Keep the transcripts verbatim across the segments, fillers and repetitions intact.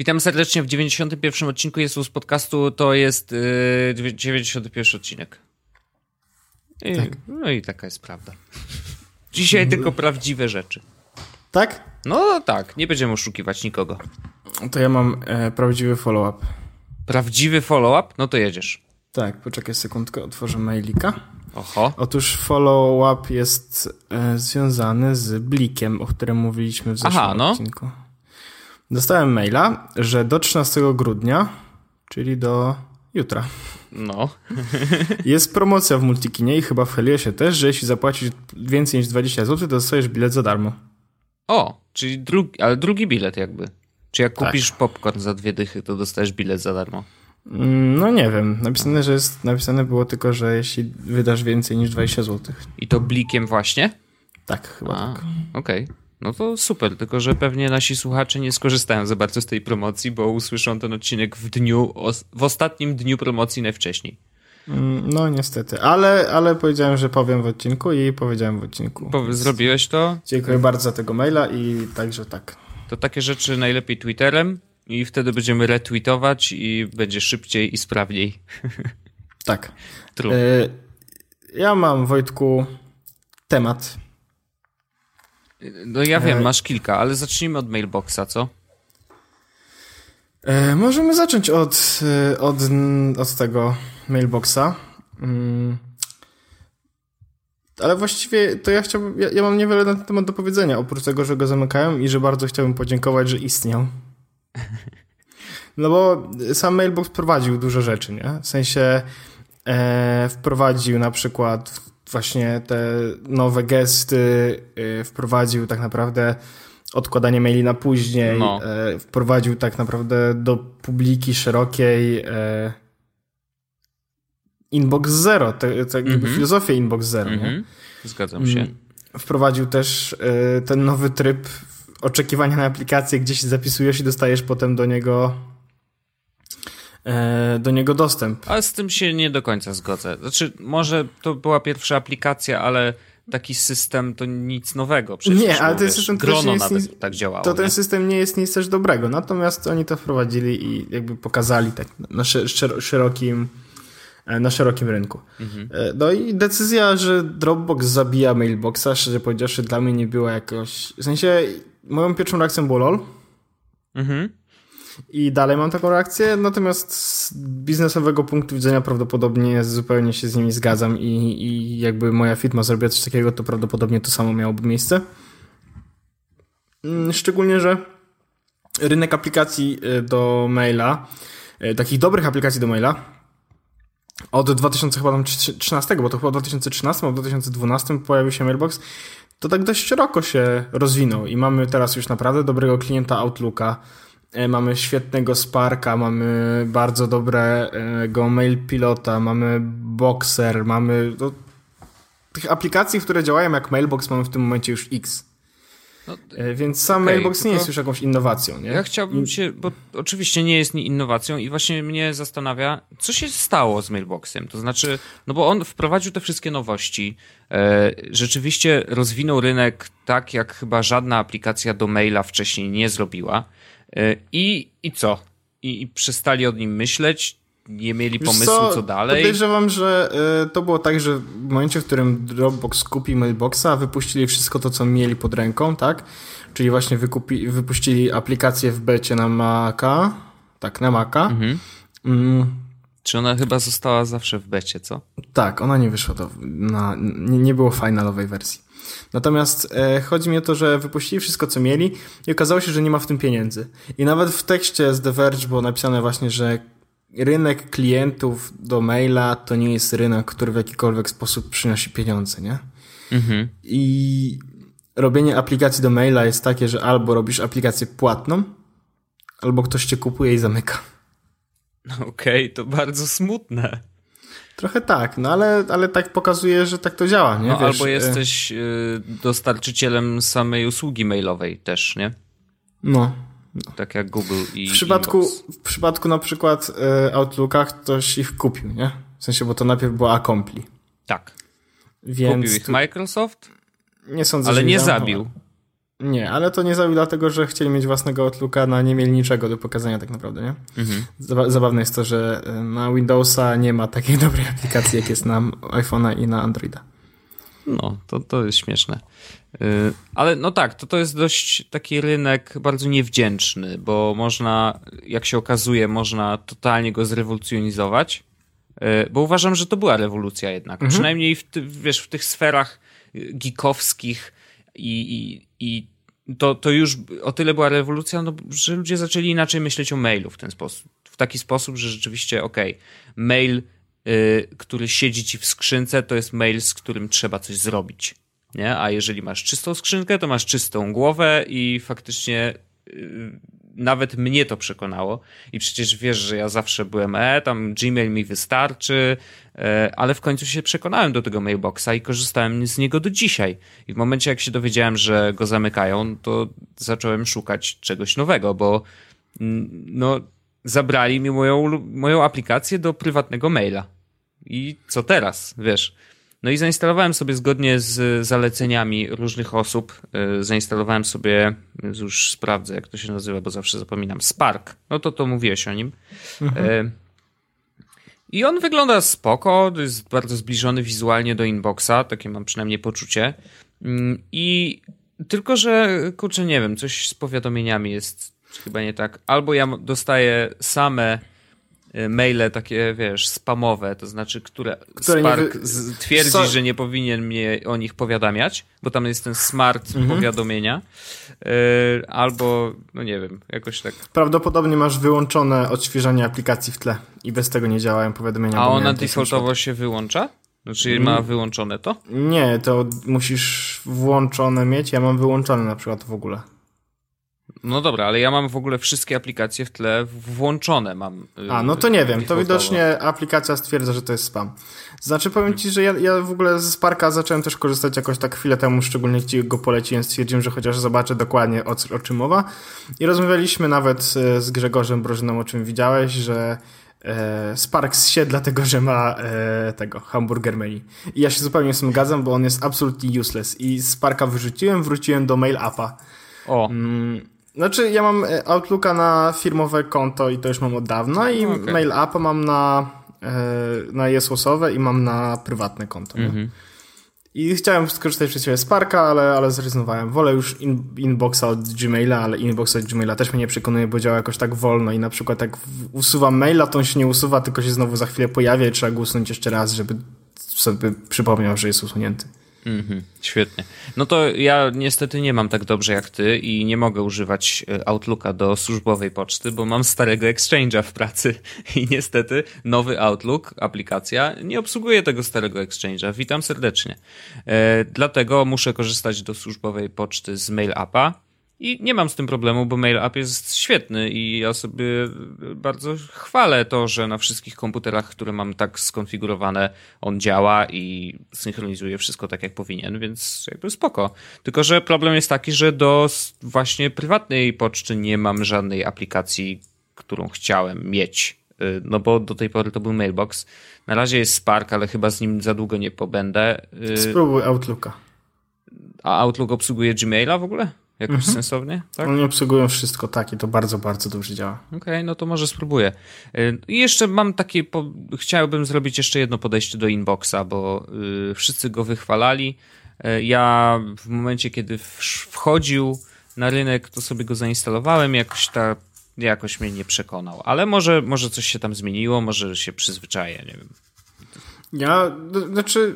Witam serdecznie w dziewięćdziesiątym pierwszym odcinku Jest z podcastu. To jest yy, dziewięćdziesiąty pierwszy odcinek. I, tak. No i taka jest prawda. Dzisiaj tylko prawdziwe rzeczy. Tak? No tak, nie będziemy oszukiwać nikogo. To ja mam e, prawdziwy follow-up. Prawdziwy follow-up? No to jedziesz. Tak, poczekaj sekundkę, otworzę mailika. Oho. Otóż follow-up jest e, związany z blikiem, o którym mówiliśmy w zeszłym Aha, no. odcinku. Dostałem maila, że do trzynastego grudnia, czyli do jutra, no. jest promocja w Multikinie i chyba w Heliosie też, że jeśli zapłacisz więcej niż dwadzieścia złotych, to dostajesz bilet za darmo. O, czyli drugi, ale drugi bilet jakby. Czy jak tak. kupisz popcorn za dwie dychy, to dostajesz bilet za darmo? No nie wiem. Napisane, że jest, napisane było tylko, że jeśli wydasz więcej niż dwadzieścia złotych. I to blikiem właśnie? Tak, chyba A, tak. Okej. Okay. No to super, tylko że pewnie nasi słuchacze nie skorzystają za bardzo z tej promocji, bo usłyszą ten odcinek w dniu, w ostatnim dniu promocji najwcześniej. No niestety, ale, ale powiedziałem, że powiem w odcinku i powiedziałem w odcinku. Po, zrobiłeś to? Dziękuję bardzo za tego maila i także tak. To takie rzeczy najlepiej Twitterem i wtedy będziemy retweetować i będzie szybciej i sprawniej. Tak. True. Y- ja mam, Wojtku, temat. No ja wiem, masz kilka, ale zacznijmy od mailboxa, co? E, możemy zacząć od, od, od tego mailboxa. Mm. Ale właściwie to ja chciałbym, ja, ja mam niewiele na ten temat do powiedzenia, oprócz tego, że go zamykają i że bardzo chciałbym podziękować, że istniał. No bo sam mailbox prowadził dużo rzeczy, nie? W sensie e, wprowadził na przykład właśnie te nowe gesty, e, wprowadził tak naprawdę odkładanie maili na później, no. e, wprowadził tak naprawdę do publiki szerokiej e, inbox zero, te, te, mm-hmm. filozofię inbox zero. Mm-hmm. Nie? Zgadzam się. Wprowadził też e, ten nowy tryb oczekiwania na aplikację, gdzie się zapisujesz i dostajesz potem do niego e, do niego dostęp. Ale z tym się nie do końca zgodzę. Znaczy, może to była pierwsza aplikacja, ale taki system to nic nowego. Przecież, nie, ale bo, ten wiesz, system grono nie nawet nic, tak działało. To ten nie? system nie jest nic też dobrego. Natomiast oni to wprowadzili i jakby pokazali tak na szerokim na szerokim rynku. Mhm. No i decyzja, że Dropbox zabija mailboxa, szczerze powiedziawszy, dla mnie nie była jakoś... W sensie, moją pierwszą reakcją było lol. Mhm. I dalej mam taką reakcję, natomiast z biznesowego punktu widzenia prawdopodobnie zupełnie się z nimi zgadzam i, i jakby moja firma zrobiła coś takiego, to prawdopodobnie to samo miałoby miejsce. Szczególnie, że rynek aplikacji do maila, takich dobrych aplikacji do maila, od dwa tysiące trzynastego, bo to chyba w dwa tysiące trzynastym, a w dwa tysiące dwunastym pojawił się Mailbox, to tak dość szeroko się rozwinął i mamy teraz już naprawdę dobrego klienta Outlooka, mamy świetnego Sparka, mamy bardzo dobrego Mailpilota, mamy Boxer, mamy... No, tych aplikacji, które działają jak Mailbox, mamy w tym momencie już X. No, więc sam okay, Mailbox nie jest już jakąś innowacją, nie? Ja chciałbym się, bo oczywiście nie jest innowacją i właśnie mnie zastanawia, co się stało z Mailboxem. To znaczy, no bo on wprowadził te wszystkie nowości, e, rzeczywiście rozwinął rynek tak, jak chyba żadna aplikacja do maila wcześniej nie zrobiła. E, i, I co? I, I przestali o nim myśleć? Nie mieli pomysłu, co, co dalej? Podejrzewam, że y, to było tak, że w momencie, w którym Dropbox kupił Mailboxa, wypuścili wszystko to, co mieli pod ręką, tak? Czyli właśnie wykupi, wypuścili aplikację w becie na Maca. Tak, na Maca. Mhm. Mm. Czy ona chyba została zawsze w becie, co? Tak, ona nie wyszła do, na, nie, nie było finalowej wersji. Natomiast e, chodzi mi o to, że wypuścili wszystko, co mieli i okazało się, że nie ma w tym pieniędzy. I nawet w tekście z The Verge było napisane właśnie, że rynek klientów do maila to nie jest rynek, który w jakikolwiek sposób przynosi pieniądze, nie? Mhm. I robienie aplikacji do maila jest takie, że albo robisz aplikację płatną, albo ktoś cię kupuje i zamyka. Okej, okay, to bardzo smutne. Trochę tak, no ale, ale tak pokazuje, że tak to działa, nie? No, Wiesz, albo jesteś y, dostarczycielem samej usługi mailowej też, nie? No. No. Tak jak Google i w przypadku, Inbox. w przypadku na przykład y, Outlooka ktoś ich kupił, nie? W sensie, bo to najpierw było Acompli. Tak. Więc kupił ich tu... Microsoft, nie sądzę, ale że nie tam... zabił. Nie, ale to nie zabił dlatego, że chcieli mieć własnego Outlooka, no nie mieli niczego do pokazania tak naprawdę, nie? Mhm. Zabawne jest to, że na Windowsa nie ma takiej dobrej aplikacji, jak jest na iPhone'a i na Androida. No, to, to jest śmieszne. Yy, ale no tak, to, to jest dość taki rynek bardzo niewdzięczny, bo można, jak się okazuje, można totalnie go zrewolucjonizować, yy, bo uważam, że to była rewolucja jednak. Mhm. Przynajmniej w, ty, wiesz, w tych sferach geekowskich i, i, i to, to już o tyle była rewolucja, no, że ludzie zaczęli inaczej myśleć o mailu w ten sposób. W taki sposób, że rzeczywiście, okej, okay, mail, yy, który siedzi ci w skrzynce, to jest mail, z którym trzeba coś zrobić. Nie? A jeżeli masz czystą skrzynkę, to masz czystą głowę i faktycznie yy, nawet mnie to przekonało. I przecież wiesz, że ja zawsze byłem, e, tam Gmail mi wystarczy, e, ale w końcu się przekonałem do tego mailboxa i korzystałem z niego do dzisiaj. I w momencie, jak się dowiedziałem, że go zamykają, to zacząłem szukać czegoś nowego, bo no, zabrali mi moją, moją aplikację do prywatnego maila. I co teraz, wiesz? No i zainstalowałem sobie zgodnie z zaleceniami różnych osób, yy, zainstalowałem sobie, już sprawdzę jak to się nazywa, bo zawsze zapominam, Spark. No to to mówiłeś o nim. Mhm. Yy, I on wygląda spoko, jest bardzo zbliżony wizualnie do Inboxa, takie mam przynajmniej poczucie. Yy, I tylko, że kurczę, nie wiem, coś z powiadomieniami jest chyba nie tak. Albo ja dostaję same maile takie, wiesz, spamowe, to znaczy, które, które Spark wy... twierdzi, so... że nie powinien mnie o nich powiadamiać, bo tam jest ten smart mhm. powiadomienia, yy, albo, no nie wiem, jakoś tak. Prawdopodobnie masz wyłączone odświeżanie aplikacji w tle i bez tego nie działają powiadomienia. A ona defaultowo się wyłącza? Znaczy hmm. ma wyłączone to? Nie, to musisz włączone mieć, ja mam wyłączone na przykład w ogóle. No dobra, ale ja mam w ogóle wszystkie aplikacje w tle włączone. Mam. A, no to nie wiem, to widocznie aplikacja stwierdza, że to jest spam. Znaczy powiem ci, że ja, ja w ogóle z Sparka zacząłem też korzystać jakoś tak chwilę temu, szczególnie ci go poleciłem, stwierdziłem, że chociaż zobaczę dokładnie o, o czym mowa. I rozmawialiśmy nawet z Grzegorzem Brożyną, o czym widziałeś, że e, Spark zsiedł dlatego, że ma e, tego, Hamburger Mail. I ja się zupełnie z tym zgadzam, bo on jest absolutnie useless. I z Sparka wyrzuciłem, wróciłem do Mail Appa. O. Mm, Znaczy, ja mam Outlooka na firmowe konto i to już mam od dawna i okay. Mail Appa mam na, na jesłosowe i mam na prywatne konto. Mm-hmm. I chciałem skorzystać przez siebie z Sparka, ale, ale zrezygnowałem. Wolę już in, inboxa od Gmaila, ale inbox od Gmaila też mnie nie przekonuje, bo działa jakoś tak wolno i na przykład jak usuwam maila, to on się nie usuwa, tylko się znowu za chwilę pojawia i trzeba go usunąć jeszcze raz, żeby sobie przypomniał, że jest usunięty. Mhm, świetnie. No to ja niestety nie mam tak dobrze jak ty i nie mogę używać Outlooka do służbowej poczty, bo mam starego Exchange'a w pracy i niestety nowy Outlook, aplikacja, nie obsługuje tego starego Exchange'a. Witam serdecznie. E, dlatego muszę korzystać do służbowej poczty z Mail Appa. I nie mam z tym problemu, bo Mail App jest świetny i ja sobie bardzo chwalę to, że na wszystkich komputerach, które mam tak skonfigurowane, on działa i synchronizuje wszystko tak, jak powinien, więc jakby spoko. Tylko że problem jest taki, że do właśnie prywatnej poczty nie mam żadnej aplikacji, którą chciałem mieć. No bo do tej pory to był Mailbox. Na razie jest Spark, ale chyba z nim za długo nie pobędę. Spróbuj Outlooka. A Outlook obsługuje Gmaila w ogóle? Jakoś mhm. sensownie, tak? Oni obsługują wszystko, tak, i to bardzo, bardzo dobrze działa. Okej, okay, no to może spróbuję. I jeszcze mam takie, po... chciałbym zrobić jeszcze jedno podejście do Inboxa, bo yy, wszyscy go wychwalali. Yy, ja w momencie, kiedy wchodził na rynek, to sobie go zainstalowałem, jakoś ta, jakoś mnie nie przekonał. Ale może, może coś się tam zmieniło, może się przyzwyczaję, nie wiem. Ja, to znaczy...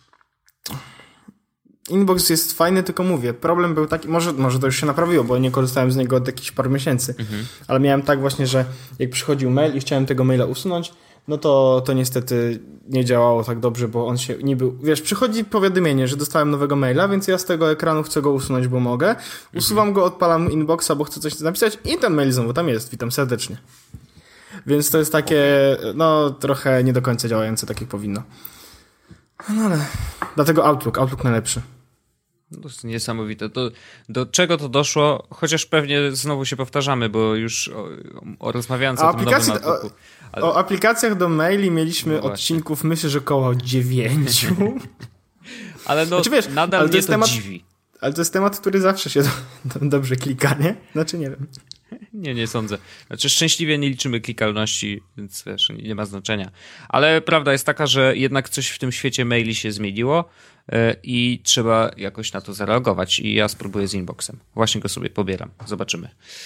Inbox jest fajny, tylko mówię, problem był taki, może, może to już się naprawiło, bo nie korzystałem z niego od jakichś paru miesięcy, mhm. ale miałem tak właśnie, że jak przychodził mail i chciałem tego maila usunąć, no to, to niestety nie działało tak dobrze, bo on się niby, wiesz, przychodzi powiadomienie, że dostałem nowego maila, więc ja z tego ekranu chcę go usunąć, bo mogę, usuwam mhm. go, odpalam Inboxa, bo chcę coś napisać i ten mail znowu tam jest, witam serdecznie. Więc to jest takie, no trochę nie do końca działające, tak jak powinno. No ale dlatego Outlook, Outlook najlepszy. To jest niesamowite. Do, do czego to doszło? Chociaż pewnie znowu się powtarzamy, bo już o, o rozmawiając o, o tym nowym Outlooku. Ale... O aplikacjach do maili mieliśmy no odcinków, myślę, że około dziewięciu. ale no, znaczy, wiesz, nadal ale mnie to, to temat, dziwi. ale to jest temat, który zawsze się do, do, dobrze klika, nie? Znaczy nie wiem. Nie, nie sądzę. Znaczy szczęśliwie nie liczymy klikalności, więc wiesz, nie ma znaczenia. Ale prawda jest taka, że jednak coś w tym świecie maili się zmieniło yy, i trzeba jakoś na to zareagować i ja spróbuję z Inboxem. Właśnie go sobie pobieram. Zobaczymy.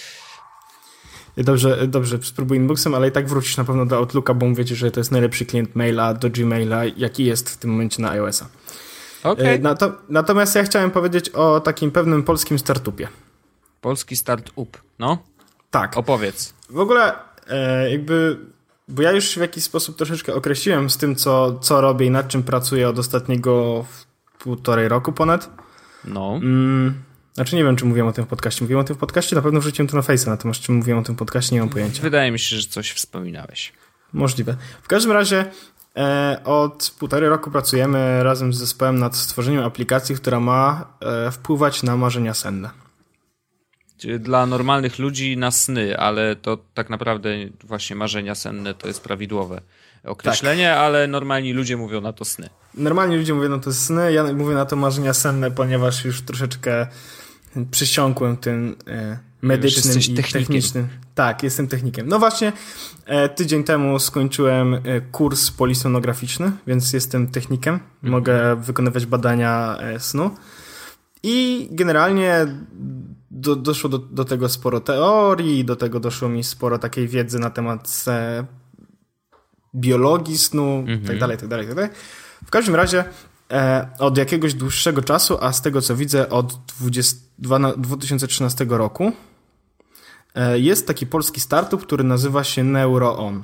Dobrze, dobrze, spróbuj Inboxem, ale i tak wrócisz na pewno do Outlooka, bo mówicie, że to jest najlepszy klient maila do Gmaila, jaki jest w tym momencie na iOS-a. Okay. Nato- natomiast ja chciałem powiedzieć o takim pewnym polskim startupie. Polski startup, no? Tak. Opowiedz. W ogóle e, jakby, bo ja już w jakiś sposób troszeczkę określiłem z tym, co, co robię i nad czym pracuję od ostatniego półtorej roku ponad. No. Mm, znaczy nie wiem, czy mówiłem o tym w podcaście. Mówiłem o tym w podcaście, na pewno wrzuciłem to na Face'a, natomiast czy mówiłem o tym w podcaście, nie mam pojęcia. Wydaje mi się, że coś wspominałeś. Możliwe. W każdym razie e, od półtorej roku pracujemy razem z zespołem nad stworzeniem aplikacji, która ma e, wpływać na marzenia senne. Dla normalnych ludzi na sny, ale to tak naprawdę właśnie marzenia senne to jest prawidłowe określenie, tak. Ale normalni ludzie mówią na to sny. Normalni ludzie mówią na to sny, ja mówię na to marzenia senne, ponieważ już troszeczkę przysiąkłem tym e, medycznym i technikiem. technicznym. Tak, jestem technikiem. No właśnie, e, tydzień temu skończyłem e, kurs polisonograficzny, więc jestem technikiem. Mhm. Mogę wykonywać badania e, snu. I generalnie do, doszło do, do tego sporo teorii, do tego doszło mi sporo takiej wiedzy na temat e, biologii snu, mhm. tak dalej, tak dalej, tak dalej. W każdym razie e, od jakiegoś dłuższego czasu, a z tego co widzę od dwa tysiące trzynastego roku, e, jest taki polski startup, który nazywa się NeuroOn.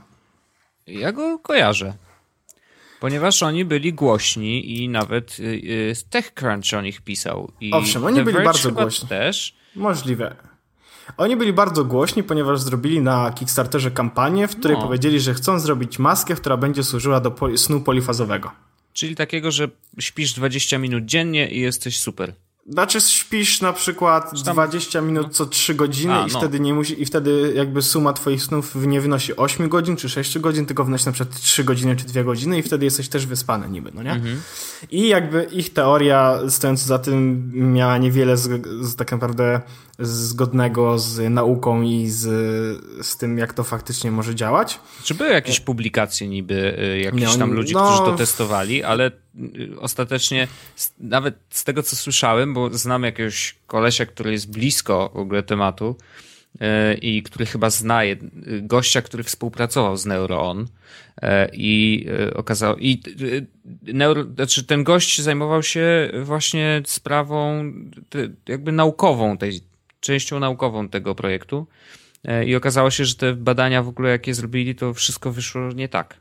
Ja go kojarzę. Ponieważ oni byli głośni i nawet yy, TechCrunch o nich pisał. I Owszem, oni The byli Verge bardzo głośni. Też. Możliwe. Oni byli bardzo głośni, ponieważ zrobili na Kickstarterze kampanię, w której no. powiedzieli, że chcą zrobić maskę, która będzie służyła do poli- snu polifazowego. Czyli takiego, że śpisz dwadzieścia minut dziennie i jesteś super. Znaczy śpisz na przykład tam... dwadzieścia minut co trzy godziny A, i, no. wtedy nie musi, i wtedy jakby suma twoich snów nie wynosi osiem godzin czy sześć godzin, tylko wynosi na przykład trzy godziny czy dwie godziny i wtedy jesteś też wyspany niby, no nie? Mhm. I jakby ich teoria stojąca za tym miała niewiele z, z tak naprawdę zgodnego z nauką i z, z tym, jak to faktycznie może działać. Czy były jakieś publikacje niby, jakichś tam ludzi, no, którzy to testowali, ale ostatecznie nawet z tego, co słyszałem, bo znam jakiegoś kolesia, który jest blisko w ogóle tematu yy, i który chyba zna jed... gościa, który współpracował z NeuroOn yy, i yy, okazało... I, yy, neuro... znaczy ten gość zajmował się właśnie sprawą te, jakby naukową, tej częścią naukową tego projektu yy, i okazało się, że te badania w ogóle jakie zrobili, to wszystko wyszło nie tak.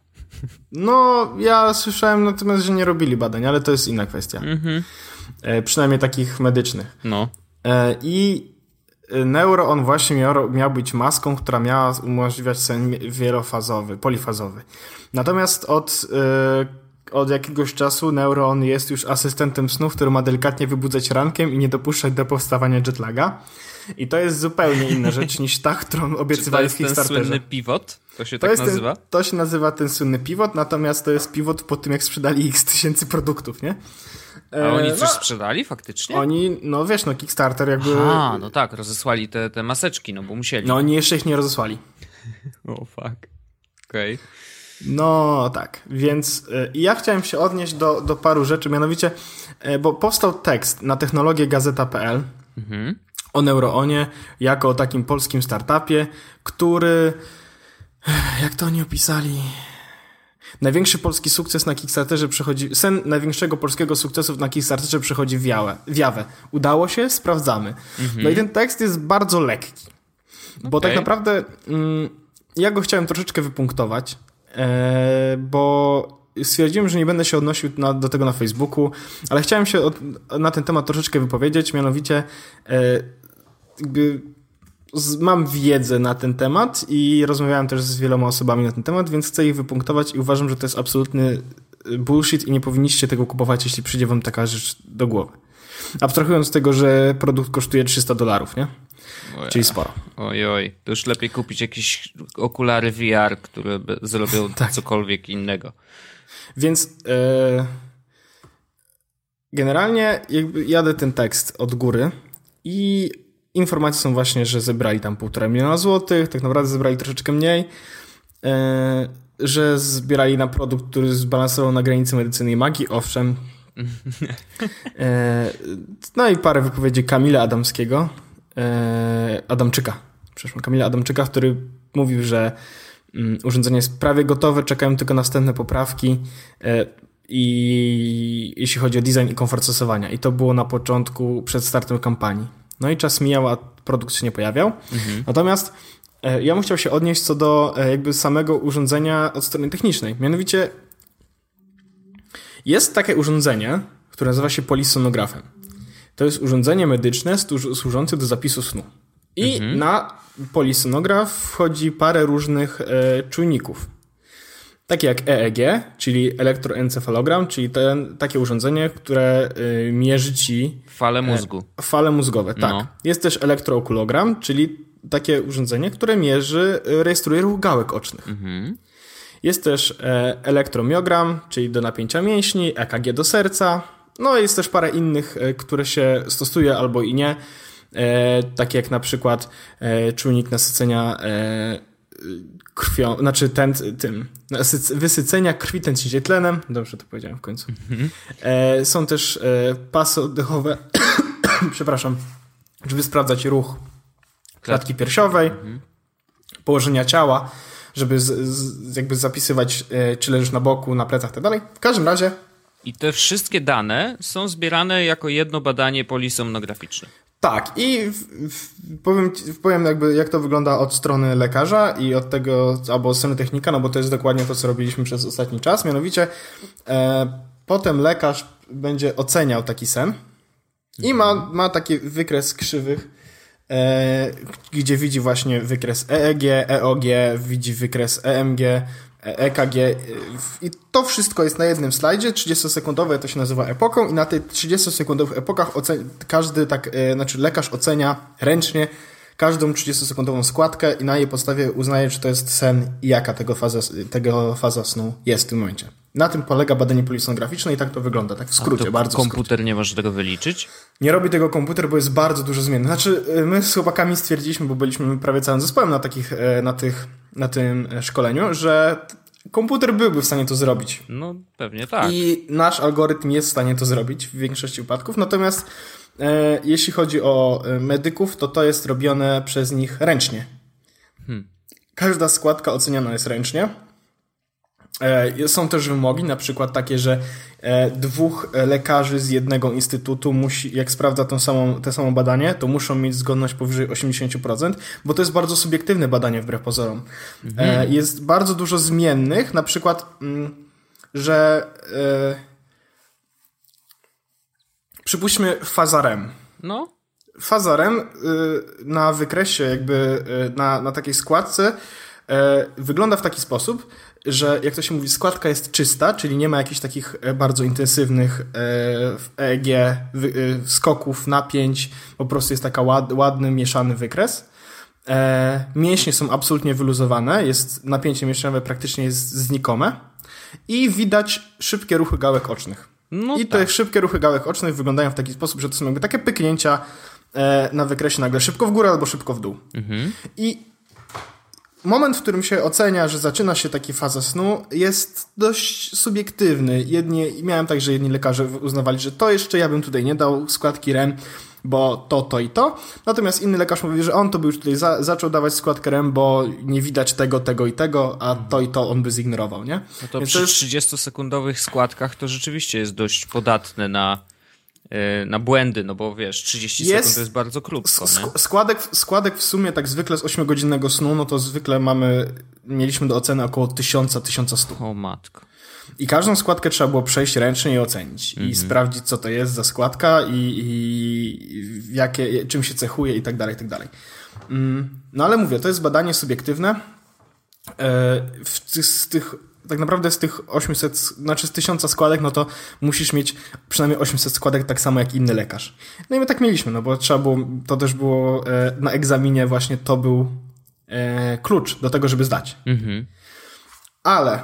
No, ja słyszałem natomiast, że nie robili badań, ale to jest inna kwestia. Mm-hmm. E, przynajmniej takich medycznych. No. E, I NeuroOn właśnie miał, miał być maską, która miała umożliwiać sen wielofazowy, polifazowy. Natomiast od, e, od jakiegoś czasu NeuroOn jest już asystentem snu, który ma delikatnie wybudzać rankiem i nie dopuszczać do powstawania jetlaga. I to jest zupełnie inna rzecz niż ta, którą obiecywali w Kickstarterze. To jest ten słynny pivot? To się to tak nazywa? Ten, to się nazywa ten słynny pivot, natomiast to jest pivot po tym, jak sprzedali x tysięcy produktów, nie? E, A oni coś no, sprzedali faktycznie? Oni, no wiesz, no Kickstarter jakby... A, no tak, rozesłali te, te maseczki, no bo musieli. No oni jeszcze ich nie rozesłali. O oh, fuck. Okej. Okay. No tak, więc y, ja chciałem się odnieść do, do paru rzeczy, mianowicie, y, bo powstał tekst na technologię gazeta kropka p l mhm. o NeuroOnie jako o takim polskim startupie, który, jak to oni opisali, największy polski sukces na Kickstarterze przechodzi, sen największego polskiego sukcesu na Kickstarterze przechodzi w jawę. W jawę. Udało się? Sprawdzamy. Mhm. No i ten tekst jest bardzo lekki, bo okay. tak naprawdę mm, ja go chciałem troszeczkę wypunktować, e, bo stwierdziłem, że nie będę się odnosił na, do tego na Facebooku, ale chciałem się od, na ten temat troszeczkę wypowiedzieć, mianowicie e, jakby z, mam wiedzę na ten temat i rozmawiałem też z wieloma osobami na ten temat, więc chcę ich wypunktować i uważam, że to jest absolutny bullshit i nie powinniście tego kupować, jeśli przyjdzie wam taka rzecz do głowy. Abstrahując z tego, że produkt kosztuje trzysta dolarów, nie? Oja. Czyli sporo. Oj, oj. To już lepiej kupić jakieś okulary V R, które zrobią tak. cokolwiek innego. Więc e, generalnie jakby jadę ten tekst od góry i informacje są właśnie, że zebrali tam półtora miliona złotych, tak naprawdę zebrali troszeczkę mniej, e, że zbierali na produkt, który zbalansował na granicy medycyny i magii, owszem. E, no i parę wypowiedzi Kamila Adamskiego, e, Adamczyka, przepraszam, Kamila Adamczyka, który mówił, że um, urządzenie jest prawie gotowe, czekają tylko następne poprawki e, i jeśli chodzi o design i komfort stosowania. I to było na początku, przed startem kampanii. No i czas mijał, a produkt się nie pojawiał. Mhm. Natomiast e, ja bym chciał się odnieść co do e, jakby samego urządzenia od strony technicznej. Mianowicie jest takie urządzenie, które nazywa się polisonografem. To jest urządzenie medyczne stu- służące do zapisu snu. I mhm. na polisonograf wchodzi parę różnych e, czujników. Takie jak E E G, czyli elektroencefalogram, czyli ten, takie urządzenie, które y, mierzy ci... Fale mózgu. E, fale mózgowe, tak. No. Jest też elektrookulogram, czyli takie urządzenie, które mierzy, rejestruje ruch gałek ocznych. Mhm. Jest też e, elektromiogram, czyli do napięcia mięśni, E K G do serca. No i jest też parę innych, e, które się stosuje albo i nie. E, takie jak na przykład e, czujnik nasycenia e, krwią, znaczy ten, tym, wysycenia krwi tętniczej tlenem. Dobrze to powiedziałem w końcu. Mm-hmm. E, są też e, pasy oddechowe, przepraszam, żeby sprawdzać ruch klatki piersiowej, mm-hmm. położenia ciała, żeby z, z, jakby zapisywać, e, czy leżysz na boku, na plecach i tak dalej. W każdym razie... I te wszystkie dane są zbierane jako jedno badanie polisomnograficzne. Tak, i w, w, powiem, powiem jakby jak to wygląda od strony lekarza i od tego, albo od strony technika, no bo to jest dokładnie to, co robiliśmy przez ostatni czas. Mianowicie e, potem lekarz będzie oceniał taki sen i ma, ma taki wykres krzywych, e, gdzie widzi właśnie wykres E E G, E O G, widzi wykres E M G, E K G i to wszystko jest na jednym slajdzie, trzydziestosekundowe, to się nazywa epoką i na tych trzydziestosekundowych epokach ocen- każdy tak, e, znaczy lekarz ocenia ręcznie każdą trzydziestosekundową składkę i na jej podstawie uznaje, czy to jest sen i jaka tego faza, tego faza snu jest w tym momencie. Na tym polega badanie polisonograficzne i tak to wygląda, tak w skrócie, A to bardzo komputer w skrócie. Nie może tego wyliczyć? Nie robi tego komputer, bo jest bardzo dużo zmiennych. Znaczy, my z chłopakami stwierdziliśmy, bo byliśmy prawie całym zespołem na takich, na tych, na tym szkoleniu, że komputer byłby w stanie to zrobić. No, pewnie tak. I nasz algorytm jest w stanie to zrobić w większości wypadków, natomiast e, jeśli chodzi o medyków, to to jest robione przez nich ręcznie. Hmm. Każda składka oceniana jest ręcznie. E, są też wymogi, na przykład takie, że e, dwóch lekarzy z jednego instytutu musi, jak sprawdza tą samą, te samo badanie, to muszą mieć zgodność powyżej osiemdziesiąt procent, bo to jest bardzo subiektywne badanie wbrew pozorom. Mhm. E, jest bardzo dużo zmiennych, na przykład, m, że e, przypuśćmy faza R E M. No. Faza R E M y, na wykresie, jakby y, na, na takiej składce y, wygląda w taki sposób, że jak to się mówi, składka jest czysta, czyli nie ma jakichś takich bardzo intensywnych w E E G skoków, napięć, po prostu jest taka ład, ładny, mieszany wykres. Mięśnie są absolutnie wyluzowane, jest napięcie mięśniowe praktycznie jest znikome i widać szybkie ruchy gałek ocznych. No I tak. Te szybkie ruchy gałek ocznych wyglądają w taki sposób, że to są jakby takie pyknięcia na wykresie nagle szybko w górę albo szybko w dół. Mhm. I moment, w którym się ocenia, że zaczyna się taka faza snu, jest dość subiektywny. Jedni, miałem tak, że jedni lekarze uznawali, że to jeszcze ja bym tutaj nie dał składki R E M, bo to, to i to. Natomiast inny lekarz mówi, że on to by już tutaj za, zaczął dawać składkę R E M, bo nie widać tego, tego i tego, a to i to on by zignorował, nie? No to Więc przy to jest... trzydziestosekundowych składkach to rzeczywiście jest dość podatne na... na błędy, no bo wiesz, trzydzieści jest, sekund to jest bardzo krótko. Sk- składek, składek w sumie tak zwykle z ośmiogodzinnego snu, no to zwykle mamy, mieliśmy do oceny około tysiąc do tysiąca stu. O matko. I każdą składkę trzeba było przejść ręcznie i ocenić. Mm-hmm. I sprawdzić, co to jest za składka i, i jakie, czym się cechuje i tak dalej, i tak dalej. No ale mówię, to jest badanie subiektywne. W, z tych tak naprawdę z tych osiemset, znaczy z tysiąca składek, no to musisz mieć przynajmniej osiemset składek tak samo jak inny lekarz. No i my tak mieliśmy, no bo trzeba było, to też było e, na egzaminie właśnie to był e, klucz do tego, żeby zdać. Mhm. Ale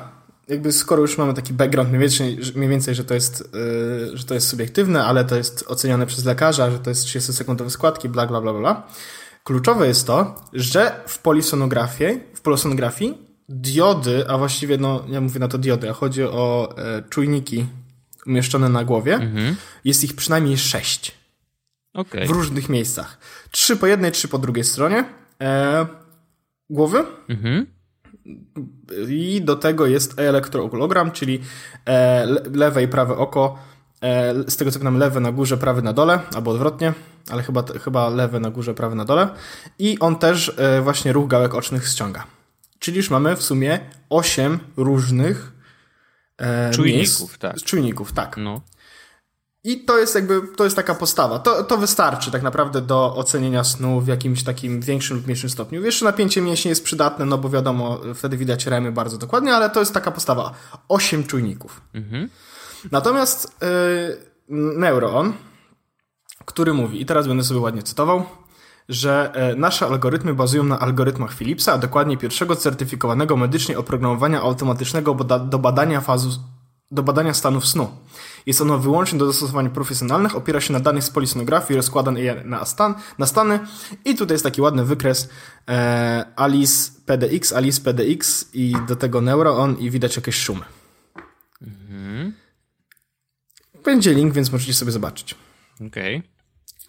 jakby skoro już mamy taki background mniej więcej, mniej więcej że, to jest, yy, że to jest subiektywne, ale to jest oceniane przez lekarza, że to jest trzydziestosekundowe składki, bla, bla, bla, bla. Kluczowe jest to, że w polisonografii, w polisonografii diody, a właściwie, no, ja mówię na to diody, a chodzi o e, czujniki umieszczone na głowie, mhm. jest ich przynajmniej sześć. Okay. W różnych miejscach. Trzy po jednej, trzy po drugiej stronie e, głowy. Mhm. I do tego jest elektrookulogram, czyli e, lewe i prawe oko, e, z tego co pamiętam, lewe na górze, prawy na dole, albo odwrotnie, ale chyba, chyba lewe na górze, prawy na dole. I on też e, właśnie ruch gałek ocznych ściąga. Czyli już mamy w sumie osiem różnych e, czujników, miejsc, tak. Czujników, tak. No. I to jest jakby, to jest taka postawa. To, to wystarczy tak naprawdę do ocenienia snu w jakimś takim większym lub mniejszym stopniu. Jeszcze napięcie mięśni jest przydatne, no bo wiadomo, wtedy widać remy bardzo dokładnie, ale to jest taka postawa. Osiem czujników. Mhm. Natomiast yy, Neuron, który mówi, i teraz będę sobie ładnie cytował, że nasze algorytmy bazują na algorytmach Philipsa, a dokładnie pierwszego certyfikowanego medycznie oprogramowania automatycznego do badania fazu, do badania stanów snu. Jest ono wyłącznie do zastosowań profesjonalnych, opiera się na danych z polisonografii, rozkładan je na, stan, na stany i tutaj jest taki ładny wykres e, Alice P D X, Alice P D X i do tego Neuron i widać jakieś szumy. Mhm. Będzie link, więc możecie sobie zobaczyć. Okej. Okay.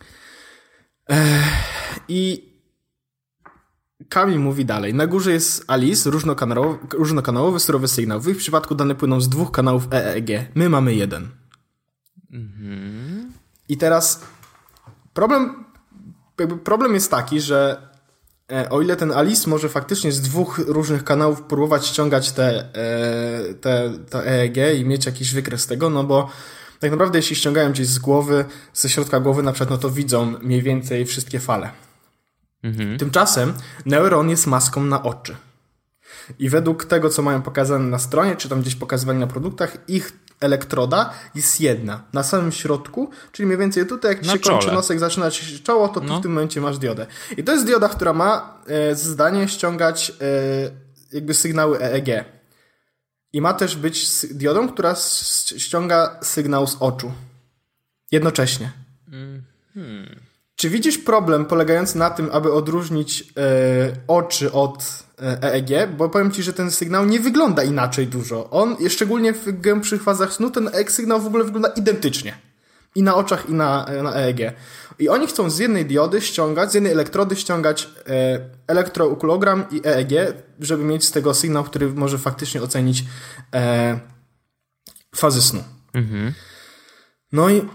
I Kamil mówi dalej. Na górze jest Alice, różnokanałowy, różnokanałowy surowy sygnał. W ich przypadku dane płyną z dwóch kanałów E E G. My mamy jeden. Mm-hmm. I teraz problem, jakby problem jest taki, że e, o ile ten Alice może faktycznie z dwóch różnych kanałów próbować ściągać te, e, te, te E E G i mieć jakiś wykres tego, no bo tak naprawdę jeśli ściągają gdzieś z głowy, ze środka głowy na przykład, no to widzą mniej więcej wszystkie fale. Mhm. Tymczasem Neuron jest maską na oczy. I według tego, co mają pokazane na stronie, czy tam gdzieś pokazywali na produktach, ich elektroda jest jedna. Na samym środku, czyli mniej więcej tutaj, jak ci się kończy nosek, zaczyna ci się czoło, to tu no. w tym momencie masz diodę. I to jest dioda, która ma e, zdanie ściągać e, jakby sygnały E E G. I ma też być diodą, która ściąga sygnał z oczu. Jednocześnie. Hmm. Czy widzisz problem polegający na tym, aby odróżnić e, oczy od E E G? Bo powiem ci, że ten sygnał nie wygląda inaczej dużo. On, szczególnie w głębszych fazach snu, ten sygnał w ogóle wygląda identycznie. I na oczach, i na, na E E G. I oni chcą z jednej diody ściągać, z jednej elektrody ściągać e, elektrookulogram i E E G, żeby mieć z tego sygnał, który może faktycznie ocenić e, fazy snu. Mhm. No i...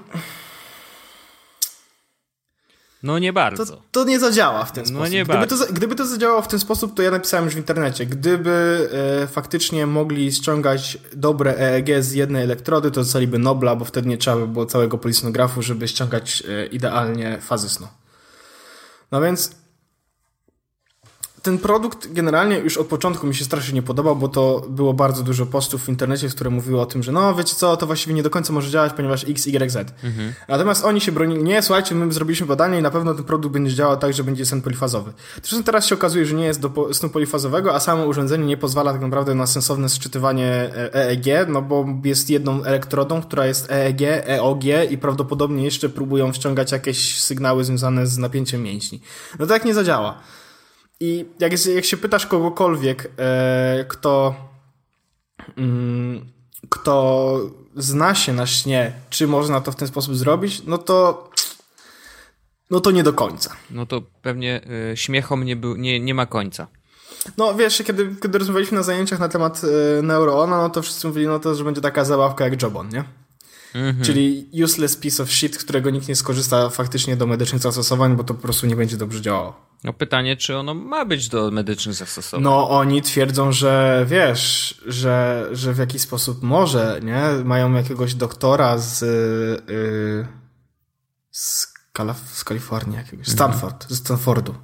No nie bardzo. To, to nie zadziała w ten sposób. No nie gdyby, bardzo. to, gdyby to zadziałało w ten sposób, to ja napisałem już w internecie. Gdyby e, faktycznie mogli ściągać dobre E E G z jednej elektrody, to dostaliby Nobla, bo wtedy nie trzeba by było całego polisonografu, żeby ściągać e, idealnie fazy snu. No więc ten produkt generalnie już od początku mi się strasznie nie podobał, bo to było bardzo dużo postów w internecie, które mówiły o tym, że no wiecie co, to właściwie nie do końca może działać, ponieważ X, Y, Z. Mhm. Natomiast oni się bronili, nie, słuchajcie, my zrobiliśmy badanie i na pewno ten produkt będzie działał tak, że będzie sen polifazowy. Zresztą teraz się okazuje, że nie jest do snu polifazowego, a samo urządzenie nie pozwala tak naprawdę na sensowne sczytywanie E E G, no bo jest jedną elektrodą, która jest E E G, E O G i prawdopodobnie jeszcze próbują wciągać jakieś sygnały związane z napięciem mięśni. No to tak nie zadziała. I jak, jest, jak się pytasz kogokolwiek, e, kto, mm, kto zna się na śnie, czy można to w ten sposób zrobić, no to no to nie do końca. No to pewnie y, śmiechom nie, był, nie, nie ma końca. No wiesz, kiedy, kiedy rozmawialiśmy na zajęciach na temat y, Neurona, no to wszyscy mówili, no to, że będzie taka zabawka jak Jobon, nie? Mm-hmm. Czyli useless piece of shit, którego nikt nie skorzysta faktycznie do medycznych zastosowań, bo to po prostu nie będzie dobrze działało. No pytanie, czy ono ma być do medycznych zastosowań? No oni twierdzą, że wiesz, że, że w jakiś sposób może, nie? Mają jakiegoś doktora z yy, z, Kalaf- z Kalifornii jakiegoś, Stanford, mm-hmm. ze Stanfordu.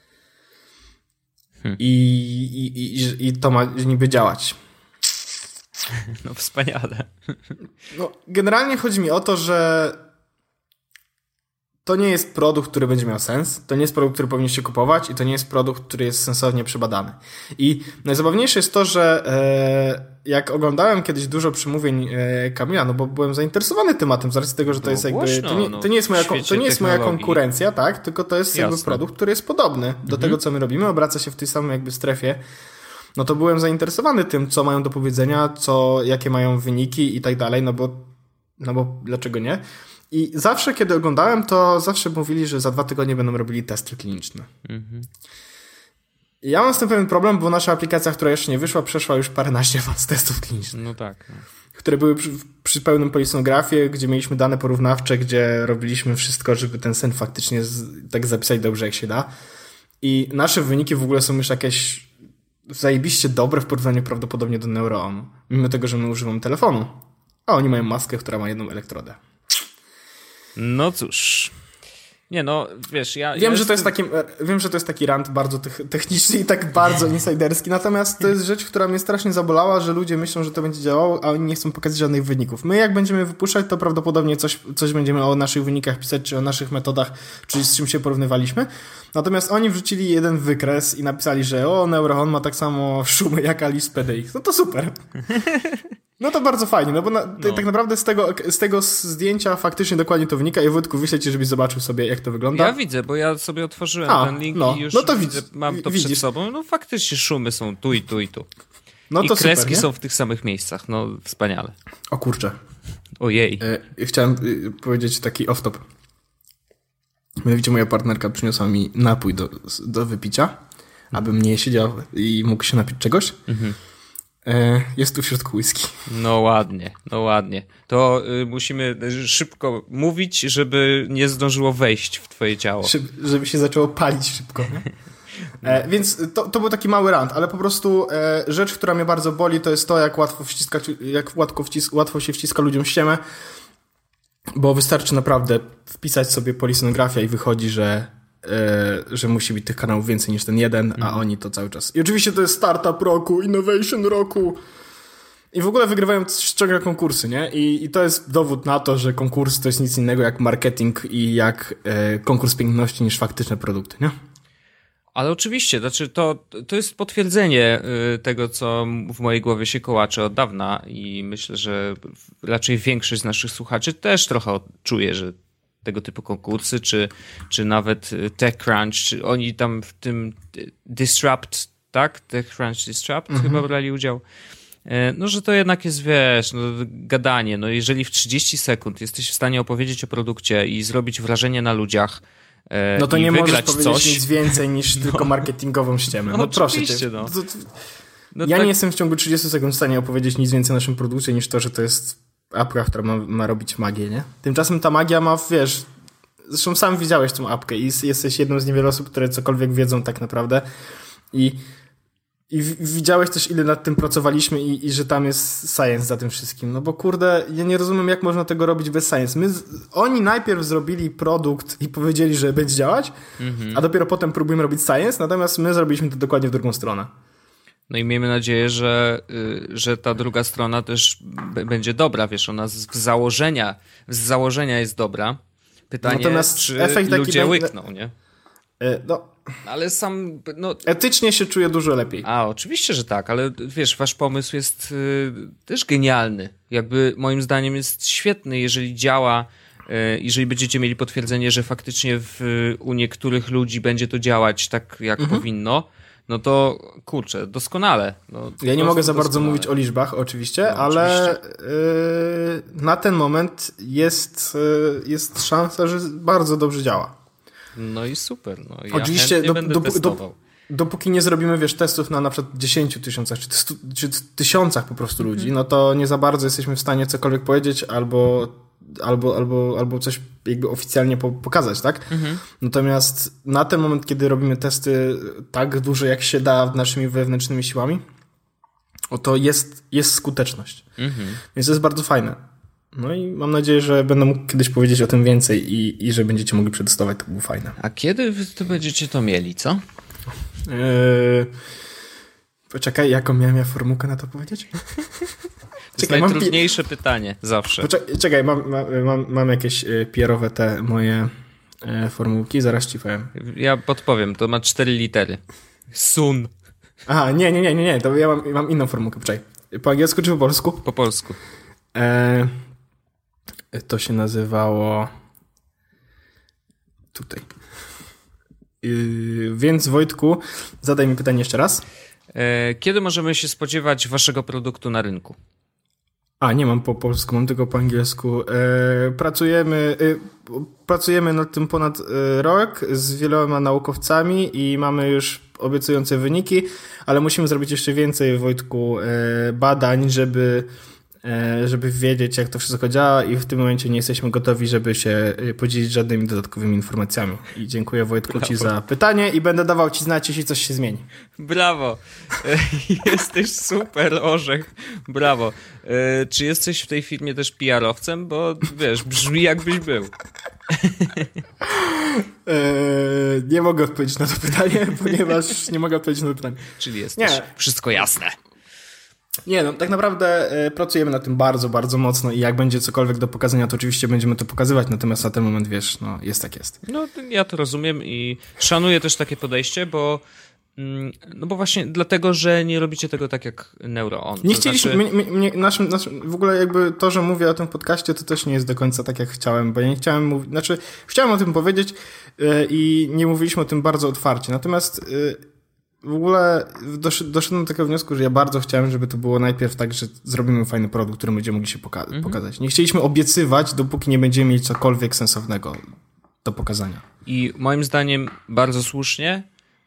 Hmm. I, i, i, I to ma niby działać. No wspaniale. No, generalnie chodzi mi o to, że to nie jest produkt, który będzie miał sens, to nie jest produkt, który powinniście kupować i to nie jest produkt, który jest sensownie przebadany. I najzabawniejsze jest to, że e, jak oglądałem kiedyś dużo przemówień e, Kamila, no bo byłem zainteresowany tematem z racji tego, że to no, jest jakby, głośno, to nie, to nie jest moja, to nie jest moja konkurencja, tak, tylko to jest jakby produkt, który jest podobny do mhm. tego, co my robimy, obraca się w tej samej jakby strefie. No to byłem zainteresowany tym, co mają do powiedzenia, co, jakie mają wyniki i tak dalej, no bo, no bo dlaczego nie? I zawsze, kiedy oglądałem, to zawsze mówili, że za dwa tygodnie będą robili testy kliniczne. Mhm. I ja mam z tym pewien problem, bo nasza aplikacja, która jeszcze nie wyszła, przeszła już paręnaście faz testów klinicznych. No tak. No. Które były przy, przy pełnym polisonografie, gdzie mieliśmy dane porównawcze, gdzie robiliśmy wszystko, żeby ten sen faktycznie z, tak zapisać dobrze, jak się da. I nasze wyniki w ogóle są już jakieś zajebiście dobre w porównaniu prawdopodobnie do NeuroOn. Mimo tego, że my używamy telefonu. A oni mają maskę, która ma jedną elektrodę. No cóż. Nie no, wiesz, ja... Wiem, ja że to jest jestem... taki, wiem, że to jest taki rant bardzo techniczny i tak bardzo insiderski, natomiast to jest rzecz, która mnie strasznie zabolała, że ludzie myślą, że to będzie działało, a oni nie chcą pokazać żadnych wyników. My jak będziemy wypuszczać, to prawdopodobnie coś, coś będziemy o naszych wynikach pisać, czy o naszych metodach, czy z czym się porównywaliśmy. Natomiast oni wrzucili jeden wykres i napisali, że o, NeuroOn ma tak samo szumy jak Alice P D X. No to super. No to bardzo fajnie, no bo na, no. tak naprawdę z tego, z tego zdjęcia faktycznie dokładnie to wynika i Wojtku, wyślę ci, żebyś zobaczył sobie, jak to wygląda. Ja widzę, bo ja sobie otworzyłem A, ten link no, i już no to widzę, mam to widzisz. przed sobą. No faktycznie szumy są tu i tu i tu. No I to kreski super, nie? są w tych samych miejscach, no wspaniale. O kurczę. Ojej. E, chciałem y, powiedzieć taki off-top. Mianowicie moja partnerka przyniosła mi napój do, do wypicia, abym nie siedział i mógł się napić czegoś. Mhm. Jest tu w środku whisky. No ładnie, no ładnie. To y, musimy szybko mówić, żeby nie zdążyło wejść w twoje ciało. Szyb, żeby się zaczęło palić szybko. Nie? E, więc to, to był taki mały rant, ale po prostu e, rzecz, która mnie bardzo boli, to jest to, jak łatwo wciskać, jak łatwo, wcis, łatwo się wciska ludziom ściemę, bo wystarczy naprawdę wpisać sobie polisonografia i wychodzi, że Yy, że musi być tych kanałów więcej niż ten jeden, mm. a oni to cały czas. I oczywiście to jest startup roku, innovation roku i w ogóle wygrywają ciągle konkursy, nie? I, i to jest dowód na to, że konkurs to jest nic innego jak marketing i jak yy, konkurs piękności niż faktyczne produkty, nie? Ale oczywiście, znaczy to, to jest potwierdzenie yy, tego, co w mojej głowie się kołacze od dawna i myślę, że raczej większość z naszych słuchaczy też trochę czuje, że tego typu konkursy, czy, czy nawet TechCrunch, czy oni tam w tym Disrupt, tak? TechCrunch Disrupt mhm. chyba brali udział. No, że to jednak jest, wiesz, no, gadanie. No, jeżeli w trzydzieści sekund jesteś w stanie opowiedzieć o produkcie i zrobić wrażenie na ludziach, no to i nie wygrać możesz powiedzieć coś, nic więcej niż no. tylko marketingową ściemę. No, no proszę cię. No. To, to, no ja tak... nie jestem w ciągu trzydziestu sekund w stanie opowiedzieć nic więcej o naszym produkcie niż to, że to jest apka, która ma, ma robić magię, nie? Tymczasem ta magia ma, wiesz... Zresztą sam widziałeś tą apkę i jesteś jedną z niewielu osób, które cokolwiek wiedzą tak naprawdę. I, i widziałeś też, ile nad tym pracowaliśmy i, i że tam jest science za tym wszystkim. No bo kurde, ja nie rozumiem, jak można tego robić bez science. My, oni najpierw zrobili produkt i powiedzieli, że będzie działać, mhm. a dopiero potem próbujemy robić science, natomiast my zrobiliśmy to dokładnie w drugą stronę. No i miejmy nadzieję, że, że ta druga strona też b- będzie dobra. Wiesz, ona z założenia, z założenia jest dobra. Pytanie, natomiast czy efekt ludzie taki łykną, nie? No, ale sam... No... Etycznie się czuję dużo lepiej. A, oczywiście, że tak, ale wiesz, wasz pomysł jest y, też genialny. Jakby moim zdaniem jest świetny, jeżeli działa, y, jeżeli będziecie mieli potwierdzenie, że faktycznie w, u niektórych ludzi będzie to działać tak, jak mhm. powinno, no to kurczę, doskonale. No, ja nie mogę za bardzo doskonale. mówić o liczbach, oczywiście, no, ale oczywiście. Yy, na ten moment jest, yy, jest szansa, że bardzo dobrze działa. No i super. No. Ja oczywiście do, będę do, testował. Do, dopóki nie zrobimy, wiesz, testów na na przykład dziesięciu tysiącach, czy, stu, czy tysiącach po prostu mhm. ludzi, no to nie za bardzo jesteśmy w stanie cokolwiek powiedzieć albo albo, albo, albo coś jakby oficjalnie pokazać, tak? Mhm. Natomiast na ten moment, kiedy robimy testy tak duże, jak się da naszymi wewnętrznymi siłami, oto jest, jest skuteczność. Mhm. Więc to jest bardzo fajne. No i mam nadzieję, że będę mógł kiedyś powiedzieć o tym więcej i, i że będziecie mogli przetestować, to było fajne. A kiedy wy to będziecie to mieli, co? Yy... Poczekaj, jaką miałem ja formułkę na to powiedzieć? To jest najtrudniejsze pi- pytanie, zawsze. Poczekaj, czekaj, mam, mam, mam, mam jakieś P R-owe te moje e, formułki, zaraz ci powiem. Ja podpowiem, to ma cztery litery. Sun. Aha, nie, nie, nie, nie, nie, to ja mam, mam inną formułkę, poczekaj. Po angielsku czy po polsku? Po polsku. E, to się nazywało... Tutaj. Yy, więc Wojtku, zadaj mi pytanie jeszcze raz. E, kiedy możemy się spodziewać waszego produktu na rynku? A, nie mam po polsku, mam tylko po angielsku. E, pracujemy, e, pracujemy nad tym ponad e, rok z wieloma naukowcami i mamy już obiecujące wyniki, ale musimy zrobić jeszcze więcej, Wojtku, e, badań, żeby, e, żeby wiedzieć, jak to wszystko działa i w tym momencie nie jesteśmy gotowi, żeby się podzielić żadnymi dodatkowymi informacjami. I dziękuję, Wojtku, Brawo. Ci za pytanie i będę dawał ci znać, jeśli coś się zmieni. Brawo. Jesteś super, Orzech. Brawo. E, czy jesteś w tej firmie też P R-owcem? Bo wiesz, brzmi jakbyś był. Eee, nie mogę odpowiedzieć na to pytanie, ponieważ nie mogę odpowiedzieć na to pytanie. Czyli jest nie. Wszystko jasne. Nie, no tak naprawdę e, pracujemy nad tym bardzo, bardzo mocno i jak będzie cokolwiek do pokazania, to oczywiście będziemy to pokazywać, natomiast na ten moment, wiesz, no jest tak jest. No ja to rozumiem i szanuję też takie podejście, bo no bo właśnie dlatego, że nie robicie tego tak jak NeuroOn. Nie chcieliśmy, znaczy... mnie, mnie, naszym, naszym, w ogóle jakby to, że mówię o tym podcaście, to też nie jest do końca tak jak chciałem, bo ja nie chciałem mówić, znaczy chciałem o tym powiedzieć yy, i nie mówiliśmy o tym bardzo otwarcie, natomiast yy, w ogóle dosz, doszedłem do takiego wniosku, że ja bardzo chciałem, żeby to było najpierw tak, że zrobimy fajny produkt, który będziemy mogli się poka- mhm. pokazać. Nie chcieliśmy obiecywać, dopóki nie będziemy mieć cokolwiek sensownego do pokazania. I moim zdaniem bardzo słusznie,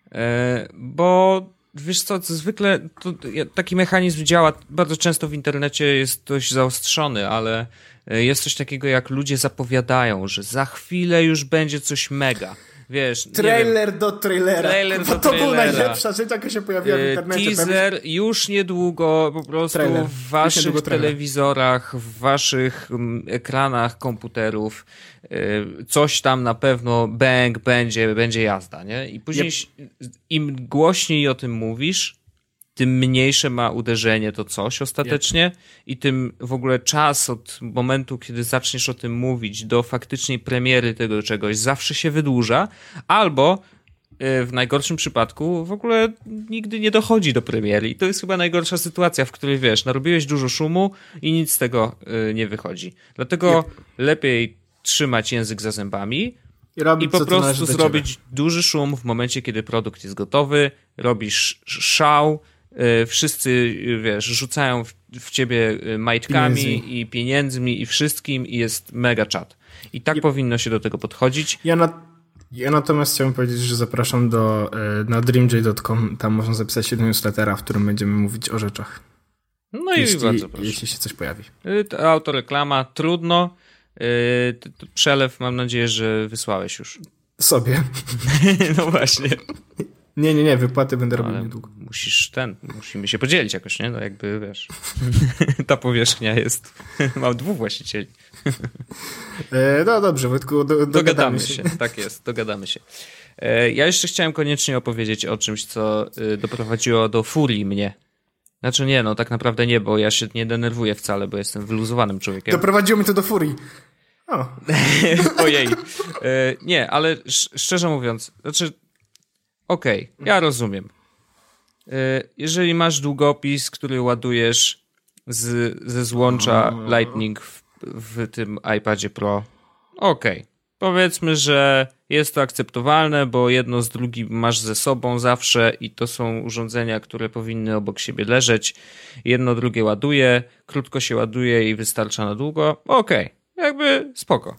bo wiesz co, to zwykle to, taki mechanizm działa bardzo często w internecie, jest dość zaostrzony, ale jest coś takiego, jak ludzie zapowiadają, że za chwilę już będzie coś mega. Wiesz, trailer do trailera. Trailer do to trailera. była najlepsza rzecz, jaka się pojawiła w internecie. Teaser pewnie... już niedługo po prostu trailer. w waszych niedługo telewizorach, w waszych ekranach komputerów coś tam na pewno bang, będzie, będzie jazda, nie? I później yep. im głośniej o tym mówisz, tym mniejsze ma uderzenie to coś ostatecznie yep. i tym w ogóle czas od momentu, kiedy zaczniesz o tym mówić do faktycznej premiery tego czegoś zawsze się wydłuża, albo w najgorszym przypadku w ogóle nigdy nie dochodzi do premiery i to jest chyba najgorsza sytuacja, w której wiesz, narobiłeś dużo szumu i nic z tego nie wychodzi. Dlatego yep. lepiej trzymać język za zębami i, robić, i po prostu zrobić duży szum w momencie, kiedy produkt jest gotowy, robisz szał, wszyscy, wiesz, rzucają w, w ciebie majtkami Pieniędzy. i pieniędzmi i wszystkim i jest mega czat. I tak ja, powinno się do tego podchodzić. Ja, na, ja natomiast chciałem powiedzieć, że zapraszam do na dreamjay kropka com, tam można zapisać się do newslettera, w którym będziemy mówić o rzeczach. No jeśli, i bardzo proszę. Jeśli się coś pojawi. Autoreklama, trudno. Przelew mam nadzieję, że wysłałeś już. Sobie. No właśnie. Nie, nie, nie, wypłaty będę no, robił niedługo. Musisz ten, musimy się podzielić jakoś, nie? No jakby, wiesz, ta powierzchnia jest, mam dwóch właścicieli. E, no dobrze, Wojtku, do, dogadamy, dogadamy się. się. Tak jest, dogadamy się. E, ja jeszcze chciałem koniecznie opowiedzieć o czymś, co y, doprowadziło do furii mnie. Znaczy nie, no tak naprawdę nie, bo ja się nie denerwuję wcale, bo jestem wyluzowanym człowiekiem. Doprowadziło mnie to do furii. O. Ojej. E, nie, ale sz- szczerze mówiąc, znaczy okej, okay, ja rozumiem. Jeżeli masz długopis, który ładujesz z, ze złącza Lightning w, w tym iPadzie Pro, okej. Okay. Powiedzmy, że jest to akceptowalne, bo jedno z drugim masz ze sobą zawsze i to są urządzenia, które powinny obok siebie leżeć. Jedno drugie ładuje, krótko się ładuje i wystarcza na długo. Okej, okay. Jakby spoko.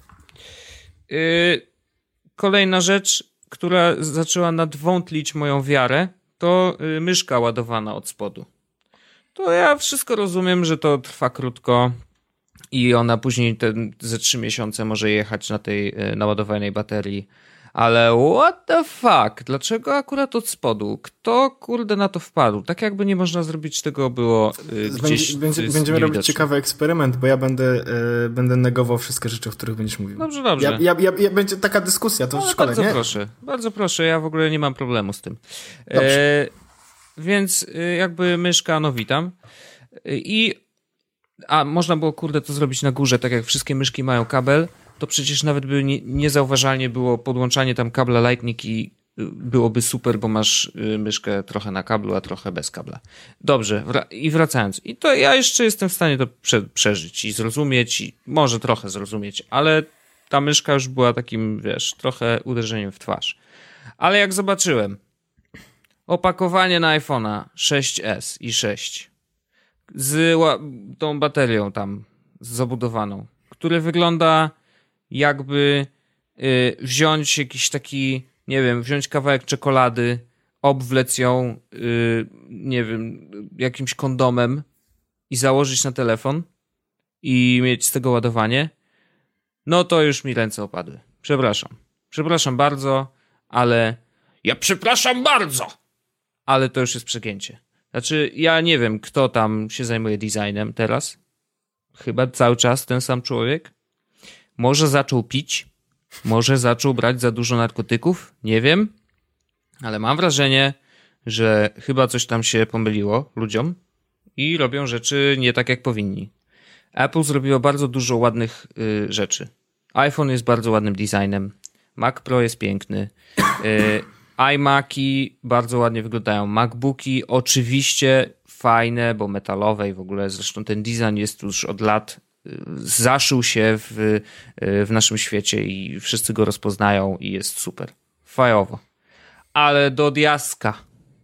Yy, kolejna rzecz, która zaczęła nadwątlić moją wiarę, to y, myszka ładowana od spodu. To ja wszystko rozumiem, że to trwa krótko i ona później te, ze trzy miesiące może jechać na tej y, naładowanej baterii, ale what the fuck? Dlaczego akurat od spodu? Kto kurde na to wpadł? Tak jakby nie można zrobić tego było y, gdzieś... Będzie, będzie, będziemy robić ciekawy eksperyment, bo ja będę, y, będę negował wszystkie rzeczy, o których będziesz mówił. Dobrze, dobrze. Ja, ja, ja, ja będzie taka dyskusja, to no, w szkole, bardzo nie? proszę, bardzo proszę, ja w ogóle nie mam problemu z tym. E, więc y, jakby myszka, no witam. I a można było kurde to zrobić na górze, tak jak wszystkie myszki mają kabel, to przecież nawet by nie, niezauważalnie było podłączanie tam kabla Lightning i byłoby super, bo masz myszkę trochę na kablu, a trochę bez kabla. Dobrze, wra- i wracając. I to ja jeszcze jestem w stanie to prze- przeżyć i zrozumieć, i może trochę zrozumieć, ale ta myszka już była takim, wiesz, trochę uderzeniem w twarz. Ale jak zobaczyłem opakowanie na iPhone'a sześć es i sześć z ła- tą baterią tam zabudowaną, które wygląda jakby y, wziąć jakiś taki, nie wiem, wziąć kawałek czekolady, obwlec ją, y, nie wiem, jakimś kondomem i założyć na telefon i mieć z tego ładowanie, no to już mi ręce opadły. Przepraszam. Przepraszam bardzo, ale ja przepraszam bardzo, ale to już jest przegięcie. Znaczy, ja nie wiem, kto tam się zajmuje designem teraz. Chyba cały czas ten sam człowiek. Może zaczął pić, może zaczął brać za dużo narkotyków, nie wiem, ale mam wrażenie, że chyba coś tam się pomyliło ludziom i robią rzeczy nie tak, jak powinni. Apple zrobiło bardzo dużo ładnych y, rzeczy. iPhone jest bardzo ładnym designem, Mac Pro jest piękny, y, iMaki bardzo ładnie wyglądają, MacBooki oczywiście fajne, bo metalowe i w ogóle zresztą ten design jest już od lat, y, zaszył się w, y, w naszym świecie i wszyscy go rozpoznają i jest super. Fajowo. Ale do diaska,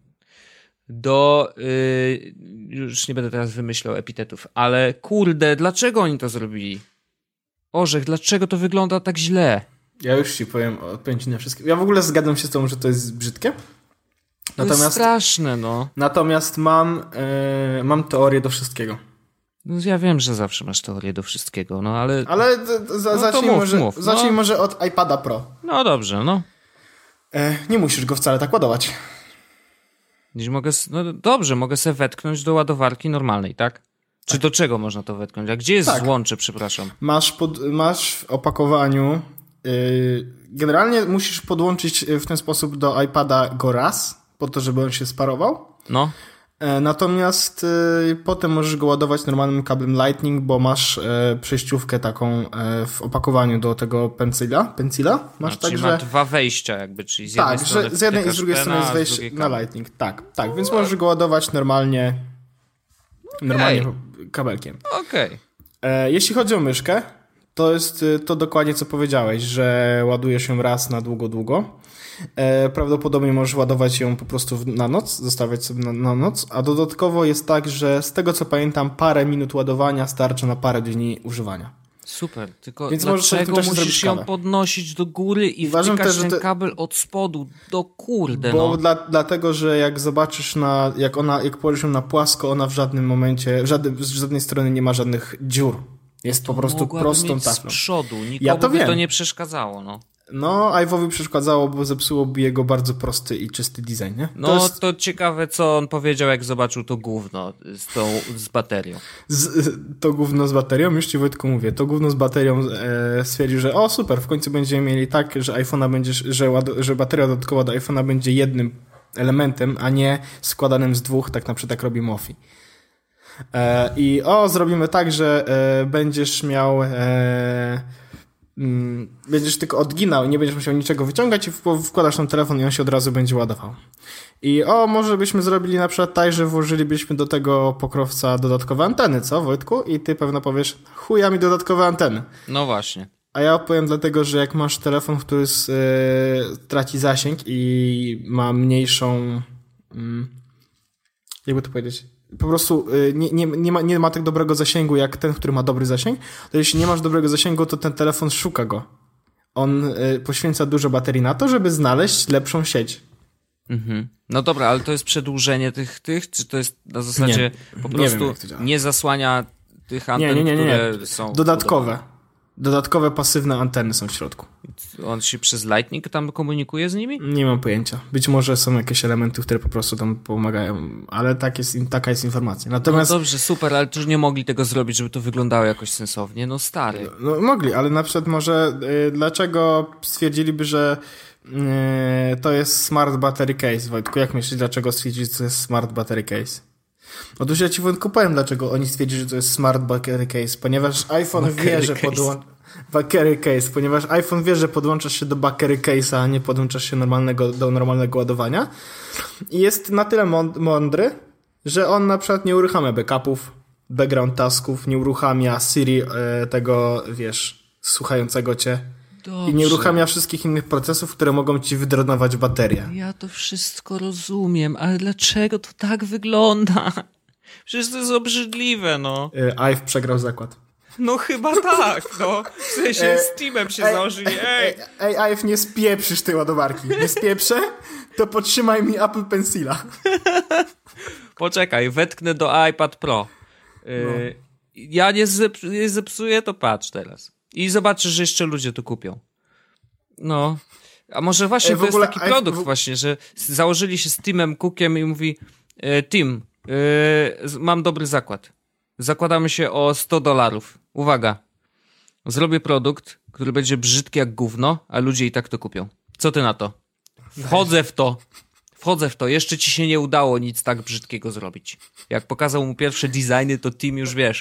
do, yy, już nie będę teraz wymyślał epitetów, ale kurde, dlaczego oni to zrobili? Orzech, dlaczego to wygląda tak źle? Ja już ci powiem odpowiedź na wszystkie. Ja w ogóle zgadzam się z tobą, że to jest brzydkie. Natomiast, to jest straszne, no. Natomiast mam, yy, mam teorię do wszystkiego. No ja wiem, że zawsze masz teorię do wszystkiego, no ale... Ale d- d- no zacznij, mów, może, mów. zacznij no. może od iPada Pro. No dobrze, no. E, nie musisz go wcale tak ładować. Dziś mogę, no dobrze, mogę sobie wetknąć do ładowarki normalnej, tak? Czy tak. Do czego można to wetknąć? A gdzie jest tak. złącze, przepraszam? Masz, pod, masz w opakowaniu... Yy, generalnie musisz podłączyć w ten sposób do iPada go raz, po to, żeby on się sparował. No. E, natomiast e, potem możesz go ładować normalnym kablem Lightning, bo masz e, przejściówkę taką e, w opakowaniu do tego pencila. pencila. Masz no, tak, czyli że... ma dwa wejścia jakby, czyli z jednej tak, strony że z jednej i z drugiej strony jest wejście na Lightning. Tak, tak, więc możesz go ładować normalnie okay. normalnie kabelkiem. Okej. Okay. E, jeśli chodzi o myszkę, to jest to dokładnie co powiedziałeś, że ładujesz ją raz na długo, długo. E, prawdopodobnie możesz ładować ją po prostu na noc, zostawiać sobie na, na noc, a dodatkowo jest tak, że z tego co pamiętam parę minut ładowania starcza na parę dni używania. Super, tylko Więc dlaczego musisz ją podnosić do góry i Uważam wtykać też, ten to... kabel od spodu do kurde, Bo no. dla, dlatego, że jak zobaczysz na, jak ona, jak położysz ją na płasko, ona w żadnym momencie, w żadnym, z żadnej strony nie ma żadnych dziur. Jest po prostu prostą mieć taflą. Z przodu, nikomu ja to by wiem. to nie przeszkadzało, no. No, Ive'owi przeszkadzało, bo zepsułoby jego bardzo prosty i czysty design, nie? No, to, jest... to ciekawe, co on powiedział, jak zobaczył to gówno z tą, z baterią. Z, to gówno z baterią? Już ci, Wojtku, mówię. To gówno z baterią e, stwierdził, że o, super, w końcu będziemy mieli tak, że iPhone'a będzie, że, że bateria dodatkowa do iPhone'a będzie jednym elementem, a nie składanym z dwóch, tak na przykład jak robi Mofi. E, I o, zrobimy tak, że e, będziesz miał... E, będziesz tylko odginał i nie będziesz musiał niczego wyciągać i wkładasz tam telefon i on się od razu będzie ładował. I o, może byśmy zrobili na przykład tak, że włożylibyśmy do tego pokrowca dodatkowe anteny, co, Wojtku? I ty pewno powiesz, chuja mi dodatkowe anteny. No właśnie. A ja opowiem dlatego, że jak masz telefon, który z, yy, traci zasięg i ma mniejszą... Yy, jakby to powiedzieć... po prostu nie, nie, nie, ma, nie ma tak dobrego zasięgu jak ten, który ma dobry zasięg, to jeśli nie masz dobrego zasięgu, to ten telefon szuka go. On y, poświęca dużo baterii na to, żeby znaleźć lepszą sieć. Mhm. No dobra, ale to jest przedłużenie tych, tych czy to jest na zasadzie nie, po prostu nie, wiem, nie zasłania tych anten, nie, nie, nie, nie. które są... Dodatkowe. budowane. Dodatkowe pasywne anteny są w środku. On się przez Lightning tam komunikuje z nimi? Nie mam pojęcia. Być może są jakieś elementy, które po prostu tam pomagają, ale tak jest, taka jest informacja. Natomiast... No dobrze, super, ale to już nie mogli tego zrobić, żeby to wyglądało jakoś sensownie. No stary. No, no mogli, ale na przykład może y, dlaczego stwierdziliby, że y, to jest smart battery case, Wojtku? Jak myślisz, dlaczego stwierdzili, że to jest smart battery case? Otóż ja ci, Wojtku, powiem, dlaczego oni stwierdzili, że to jest smart battery case, ponieważ iPhone battery wie, że case. podłącza... Battery case, ponieważ iPhone wie, że podłączasz się do battery case'a, a nie podłączasz się normalnego, do normalnego ładowania. I jest na tyle mądry, że on na przykład nie uruchamia backupów, background tasków, nie uruchamia Siri e, tego, wiesz, słuchającego cię. Dobrze. I nie uruchamia wszystkich innych procesów, które mogą ci wydronować baterię. Ja to wszystko rozumiem, ale dlaczego to tak wygląda? Przecież to jest obrzydliwe, no. E, iPhone przegrał zakład. No chyba tak, no. W sensie e, z Steamem się ej, założyli, ej. Ej, ej, nie spieprzysz tej ładowarki. Nie spieprzę, to podtrzymaj mi Apple Pencila. Poczekaj, wetknę do iPad Pro. Yy, no. Ja nie, zep nie zepsuję, to patrz teraz. I zobaczysz, że jeszcze ludzie to kupią. No. A może właśnie ej, to ogóle, jest taki produkt ej, w... właśnie, że założyli się z Timem Cookiem i mówi e, Tim, e, mam dobry zakład. Zakładamy się o sto dolarów. Uwaga. Zrobię produkt, który będzie brzydki jak gówno, a ludzie i tak to kupią. Co ty na to? Wchodzę w to. Wchodzę w to. Jeszcze ci się nie udało nic tak brzydkiego zrobić. Jak pokazał mu pierwsze designy, to Tim już wiesz.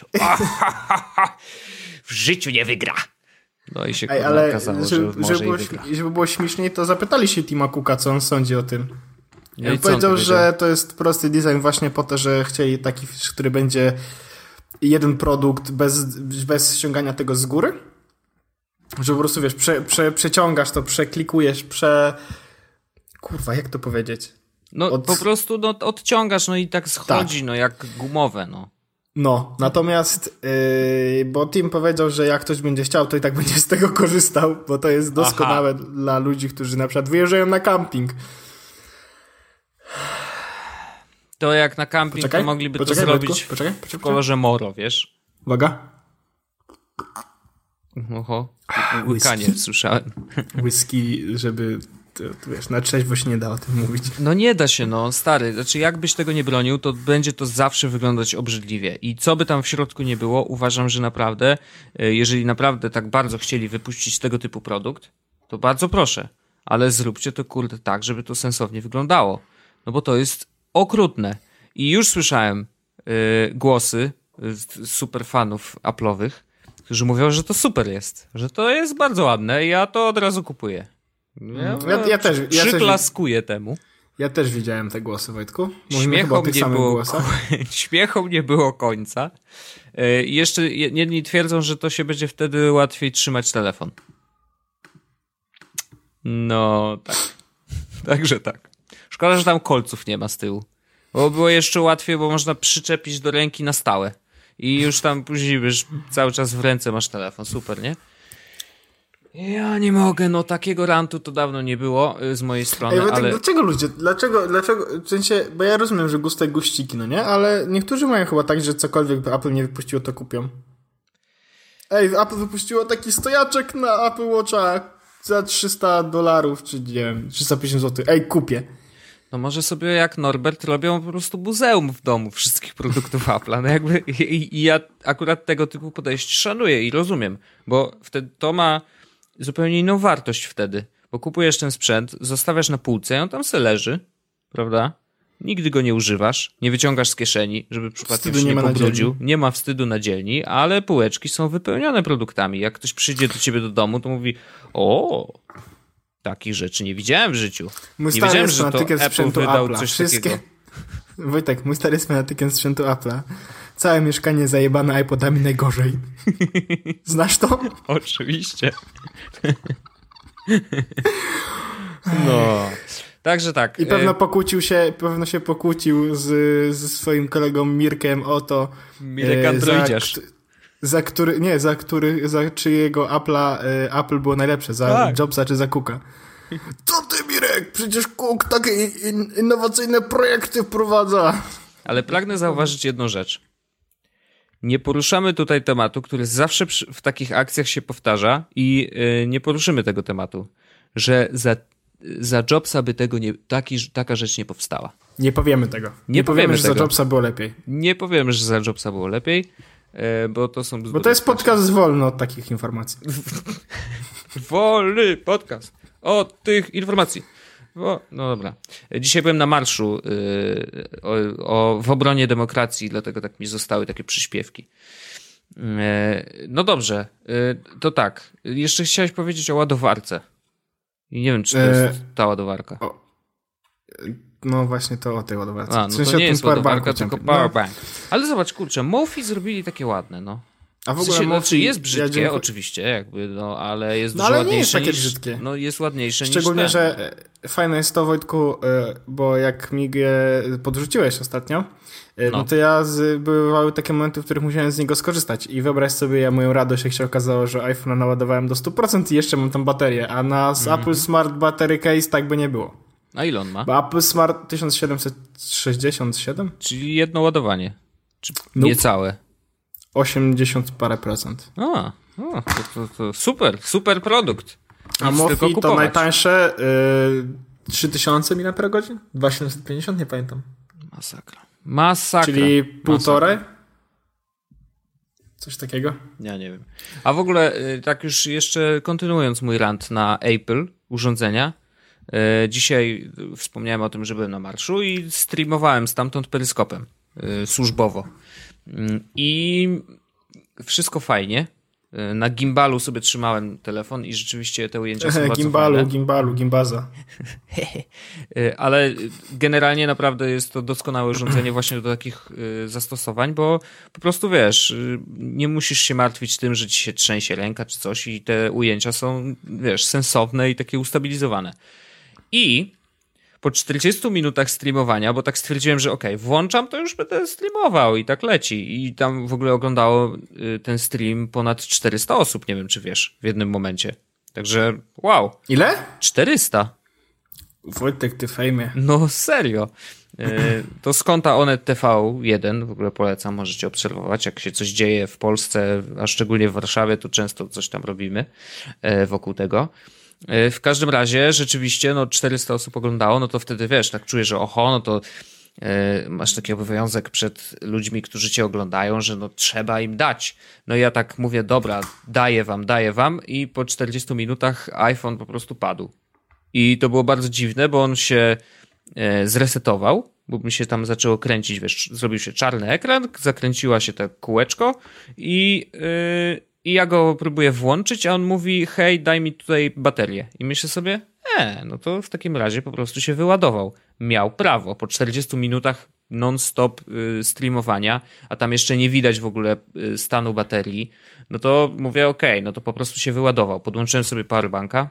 W życiu nie wygra. No i się Ej, ale okazało, żeby, że może żeby, było, wygra. żeby było śmieszniej, to zapytali się Tima Cooka, co on sądzi o tym. No i powiedział, on że to jest prosty design właśnie po to, że chcieli taki, który będzie jeden produkt bez, bez ściągania tego z góry. Że po prostu, wiesz, prze, prze, przeciągasz to, przeklikujesz, prze... Kurwa, jak to powiedzieć? No Od... po prostu no, odciągasz, no i tak schodzi, tak. No jak gumowe, no. No, natomiast, yy, bo Tim powiedział, że jak ktoś będzie chciał, to i tak będzie z tego korzystał, bo to jest doskonałe Aha. dla ludzi, którzy na przykład wyjeżdżają na camping. To jak na camping, poczekaj, to mogliby poczekaj, to zrobić Wojtku, poczekaj, poczekaj, w kolorze moro, wiesz? Uwaga. Oho, łykanie słyszałem. Whisky, żeby... To, to wiesz, na trzeźwo się nie da o tym mówić. No nie da się, no, stary. Znaczy, jakbyś tego nie bronił, to będzie to zawsze wyglądać obrzydliwie. I co by tam w środku nie było, uważam, że naprawdę, jeżeli naprawdę tak bardzo chcieli wypuścić tego typu produkt, to bardzo proszę. Ale zróbcie to, kurde, tak, żeby to sensownie wyglądało. No bo to jest okrutne. I już słyszałem yy, głosy yy, super fanów Apple'owych, którzy mówią, że to super jest. Że to jest bardzo ładne i ja to od razu kupuję. Ja, ja, ja też ja przyklaskuję też, temu. Ja też widziałem te głosy, Wojtku. Śmiechom nie, było, śmiechom nie było końca. I jeszcze jedni twierdzą, że to się będzie wtedy łatwiej trzymać telefon. No, tak. Także tak. Szkoda, że tam kolców nie ma z tyłu. Bo było jeszcze łatwiej, bo można przyczepić do ręki na stałe. I już tam później wiesz, cały czas w ręce masz telefon. Super, nie? Ja nie mogę, no takiego rantu to dawno nie było z mojej strony, Ej, ale... Dlaczego ludzie, dlaczego, dlaczego, w sensie, bo ja rozumiem, że guste guściki, no nie? Ale niektórzy mają chyba tak, że cokolwiek by Apple nie wypuściło, to kupią. Ej, Apple wypuściło taki stojaczek na Apple Watcha za trzysta dolarów, czy nie wiem, trzysta pięćdziesiąt złotych. Ej, kupię. No może sobie jak Norbert robią po prostu muzeum w domu wszystkich produktów Apple'a. No jakby i, i ja akurat tego typu podejście szanuję i rozumiem, bo wtedy to ma zupełnie inną wartość wtedy, bo kupujesz ten sprzęt, zostawiasz na półce i on tam se leży, prawda? Nigdy go nie używasz, nie wyciągasz z kieszeni, żeby przypadkiem się nie, nie pobrudził. Nie ma wstydu na dzielni, ale półeczki są wypełnione produktami. Jak ktoś przyjdzie do ciebie do domu, to mówi: o, takich rzeczy nie widziałem w życiu. Mój nie wiedziałem, że to Apple wydał Apple'a. coś Wszystkie... takiego. Wojtek, mój stary jest fanatykiem sprzętu Apple'a. Całe mieszkanie zajebane iPodami najgorzej. Znasz to? Oczywiście. No. Także tak. I pewno pokłócił się, pewno się pokłócił z, ze swoim kolegą Mirkiem o to. Mirek Androidziarz. Za, za który, nie, za który, za czyjego Apple'a, Apple było najlepsze, za tak. Jobsa czy za Cooka. Co ty, Mirek? Przecież Cook takie in, innowacyjne projekty wprowadza. Ale pragnę zauważyć jedną rzecz. Nie poruszamy tutaj tematu, który zawsze przy, w takich akcjach się powtarza i yy, nie poruszymy tego tematu, że za, za Jobsa by tego nie, taki, taka rzecz nie powstała. Nie powiemy tego. Nie, nie powiemy, powiemy że tego. za Jobsa było lepiej. Nie powiemy, że za Jobsa było lepiej, yy, bo to są... Bo to jest podcast wolny od takich informacji. Wolny podcast od tych informacji. O, no dobra. Dzisiaj byłem na marszu yy, o, o, w obronie demokracji, dlatego tak mi zostały takie przyśpiewki. No dobrze, to tak. Jeszcze chciałeś powiedzieć o ładowarce. I nie wiem, czy to jest ta ładowarka. O, no właśnie to o tej ładowarce. A, no w sensie to nie jest ładowarka, chciałem... tylko powerbank. No. Ale zobacz, kurczę, Mofi zrobili takie ładne, no. A w ogóle w sensie, Mofi, znaczy jest brzydkie, ja oczywiście, jakby, no, ale jest no, dużo ale nie ładniejsze jest takie niż... brzydkie. No, jest ładniejsze Szczególnie, niż ten. że fajne jest to, Wojtku, bo jak mi je podrzuciłeś ostatnio, no, no to ja z, bywały takie momenty, w których musiałem z niego skorzystać i wyobraź sobie ja moją radość, jak się okazało, że iPhone'a naładowałem do stu procent i jeszcze mam tam baterię, a na mm. Apple Smart Battery Case tak by nie było. A ile on ma? Bo Apple Smart tysiąc siedemset sześćdziesiąt siedem? Czyli jedno ładowanie. Czy nope. niecałe? osiemdziesiąt parę procent. A, o, to, to, to super, super produkt. A Mofi to najtańsze yy, trzy tysiące miliampergodzin? dwa tysiące siedemset pięćdziesiąt? Nie pamiętam. Masakra. Masakra. Czyli półtorej? Coś takiego? Ja nie wiem. A w ogóle, tak już jeszcze kontynuując mój rant na Apple, urządzenia, dzisiaj wspomniałem o tym, że byłem na marszu i streamowałem stamtąd peryskopem służbowo. I wszystko fajnie. Na gimbalu sobie trzymałem telefon i rzeczywiście te ujęcia są bardzo Gimbalu, fajne. gimbalu, gimbaza. Ale generalnie naprawdę jest to doskonałe urządzenie właśnie do takich zastosowań, bo po prostu wiesz, nie musisz się martwić tym, że ci się trzęsie ręka czy coś i te ujęcia są, wiesz, sensowne i takie ustabilizowane. I po czterdziestu minutach streamowania, bo tak stwierdziłem, że okej, okay, włączam, to już będę streamował i tak leci. I tam w ogóle oglądało ten stream ponad czterysta osób, nie wiem czy wiesz, w jednym momencie. Także wow. Ile? czterysta. Wojtek, ty fejmie. No serio. To z konta Onet T V jeden, w ogóle polecam, możecie obserwować, jak się coś dzieje w Polsce, a szczególnie w Warszawie, to często coś tam robimy wokół tego. W każdym razie rzeczywiście no czterysta osób oglądało, no to wtedy wiesz, tak czuję, że oho, no to yy, masz taki obowiązek przed ludźmi, którzy cię oglądają, że no trzeba im dać. No i ja tak mówię, dobra, daję wam, daję wam i po czterdziestu minutach iPhone po prostu padł. I to było bardzo dziwne, bo on się yy, zresetował, bo mi się tam zaczęło kręcić, wiesz, zrobił się czarny ekran, zakręciła się to kółeczko i yy, I ja go próbuję włączyć, a on mówi, hej, daj mi tutaj baterię. I myślę sobie, e, no to w takim razie po prostu się wyładował. Miał prawo. Po czterdziestu minutach non-stop y, streamowania, a tam jeszcze nie widać w ogóle y, stanu baterii, no to mówię, okej, okay, no to po prostu się wyładował. Podłączyłem sobie powerbanka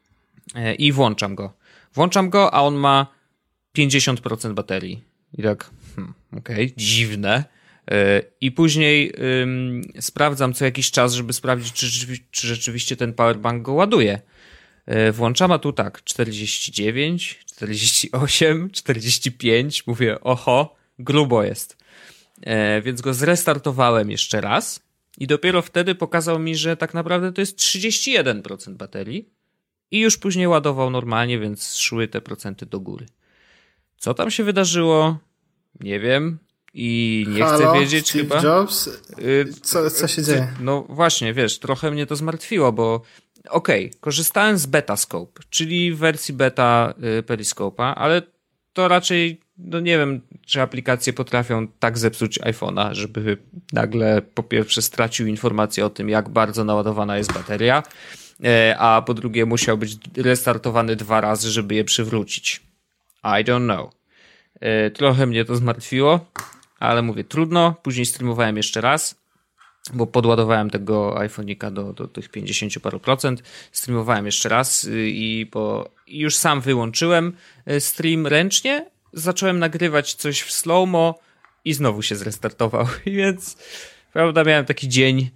y, i włączam go. Włączam go, a on ma pięćdziesiąt procent baterii. I tak, hmm, okej, okay, dziwne. I później ym, sprawdzam co jakiś czas, żeby sprawdzić, czy, czy rzeczywiście ten powerbank go ładuje. Yy, włączam, a tu tak, czterdzieści dziewięć, czterdzieści osiem, czterdzieści pięć, mówię, oho, grubo jest. Yy, więc go zrestartowałem jeszcze raz i dopiero wtedy pokazał mi, że tak naprawdę to jest trzydzieści jeden procent baterii i już później ładował normalnie, więc szły te procenty do góry. Co tam się wydarzyło? Nie wiem. I nie Halo, chcę wiedzieć Steve chyba. Jobs? Co, co się dzieje? No właśnie, wiesz, trochę mnie to zmartwiło, bo okej, okay, korzystałem z Betascope, czyli wersji beta y, Periscope'a, ale to raczej, no nie wiem, czy aplikacje potrafią tak zepsuć iPhone'a, żeby nagle po pierwsze stracił informację o tym, jak bardzo naładowana jest bateria, y, a po drugie musiał być restartowany dwa razy, żeby je przywrócić. I don't know. Y, trochę mnie to zmartwiło. Ale mówię, trudno. Później streamowałem jeszcze raz, bo podładowałem tego iPhone'ika do, do tych pięćdziesięciu paru procent. Streamowałem jeszcze raz i, po, i już sam wyłączyłem stream ręcznie. Zacząłem nagrywać coś w slow-mo i znowu się zrestartował. Więc prawda, miałem taki dzień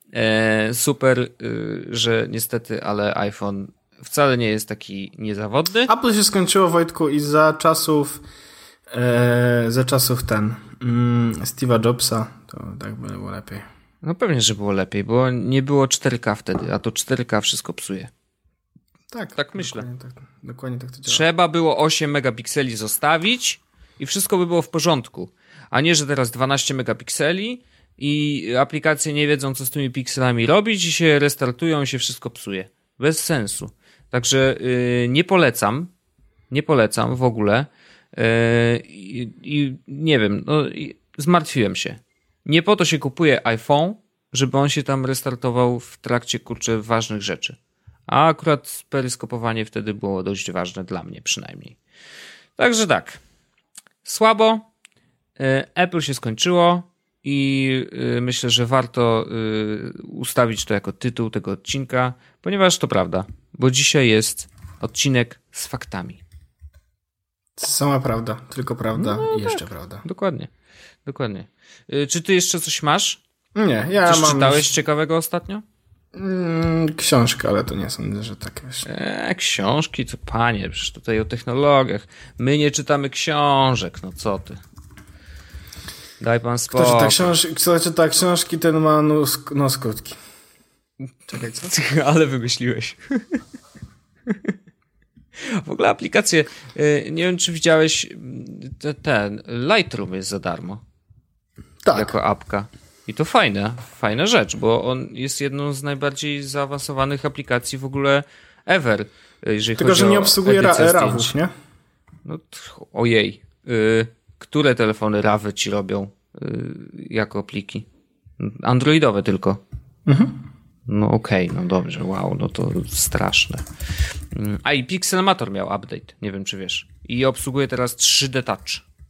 e, super, e, że niestety, ale iPhone wcale nie jest taki niezawodny. Apple się skończyło, Wojtku, i za czasów e, za czasów ten mm, Steve'a Jobsa to tak by było lepiej. No pewnie, że było lepiej, bo nie było cztery K wtedy, a to cztery K wszystko psuje. Tak, tak myślę. Dokładnie tak, dokładnie tak to działa. Trzeba było osiem megapikseli zostawić i wszystko by było w porządku. A nie, że teraz dwanaście megapikseli i aplikacje nie wiedzą, co z tymi pikselami robić i się restartują i się wszystko psuje. Bez sensu. Także yy, nie polecam. Nie polecam w ogóle. Yy, i, i nie wiem, no, i zmartwiłem się. Nie po to się kupuje iPhone, żeby on się tam restartował w trakcie, kurczę, ważnych rzeczy. A akurat peryskopowanie wtedy było dość ważne dla mnie przynajmniej. Także tak. Słabo. Apple się skończyło i myślę, że warto ustawić to jako tytuł tego odcinka, ponieważ to prawda, bo dzisiaj jest odcinek z faktami. Sama prawda, tylko prawda no, i jeszcze tak, prawda. Dokładnie, dokładnie. Czy ty jeszcze coś masz? Nie, ja coś mam... czytałeś ciekawego ostatnio? Mm, książkę, ale to nie sądzę, że tak wiesz. E, książki, to panie, przecież tutaj o technologiach. My nie czytamy książek, no co ty. Daj pan spokój. Kto czyta, książ... Kto czyta książki, ten ma nos, nos krótki. Czekaj, co? Ale wymyśliłeś. W ogóle aplikacje, nie wiem czy widziałeś, ten Lightroom jest za darmo. Tak. Jako apka. I to fajne, fajna rzecz, bo on jest jedną z najbardziej zaawansowanych aplikacji w ogóle ever. Jeżeli Tylko, chodzi że nie o obsługuje ra- rawów, nie? No ojej. Y, które telefony rawy ci robią y, jako pliki? Androidowe tylko. Mhm. No okej, okay, no dobrze, wow, no to straszne. A i Pixelmator miał update, nie wiem czy wiesz. I obsługuje teraz trzy D Touch.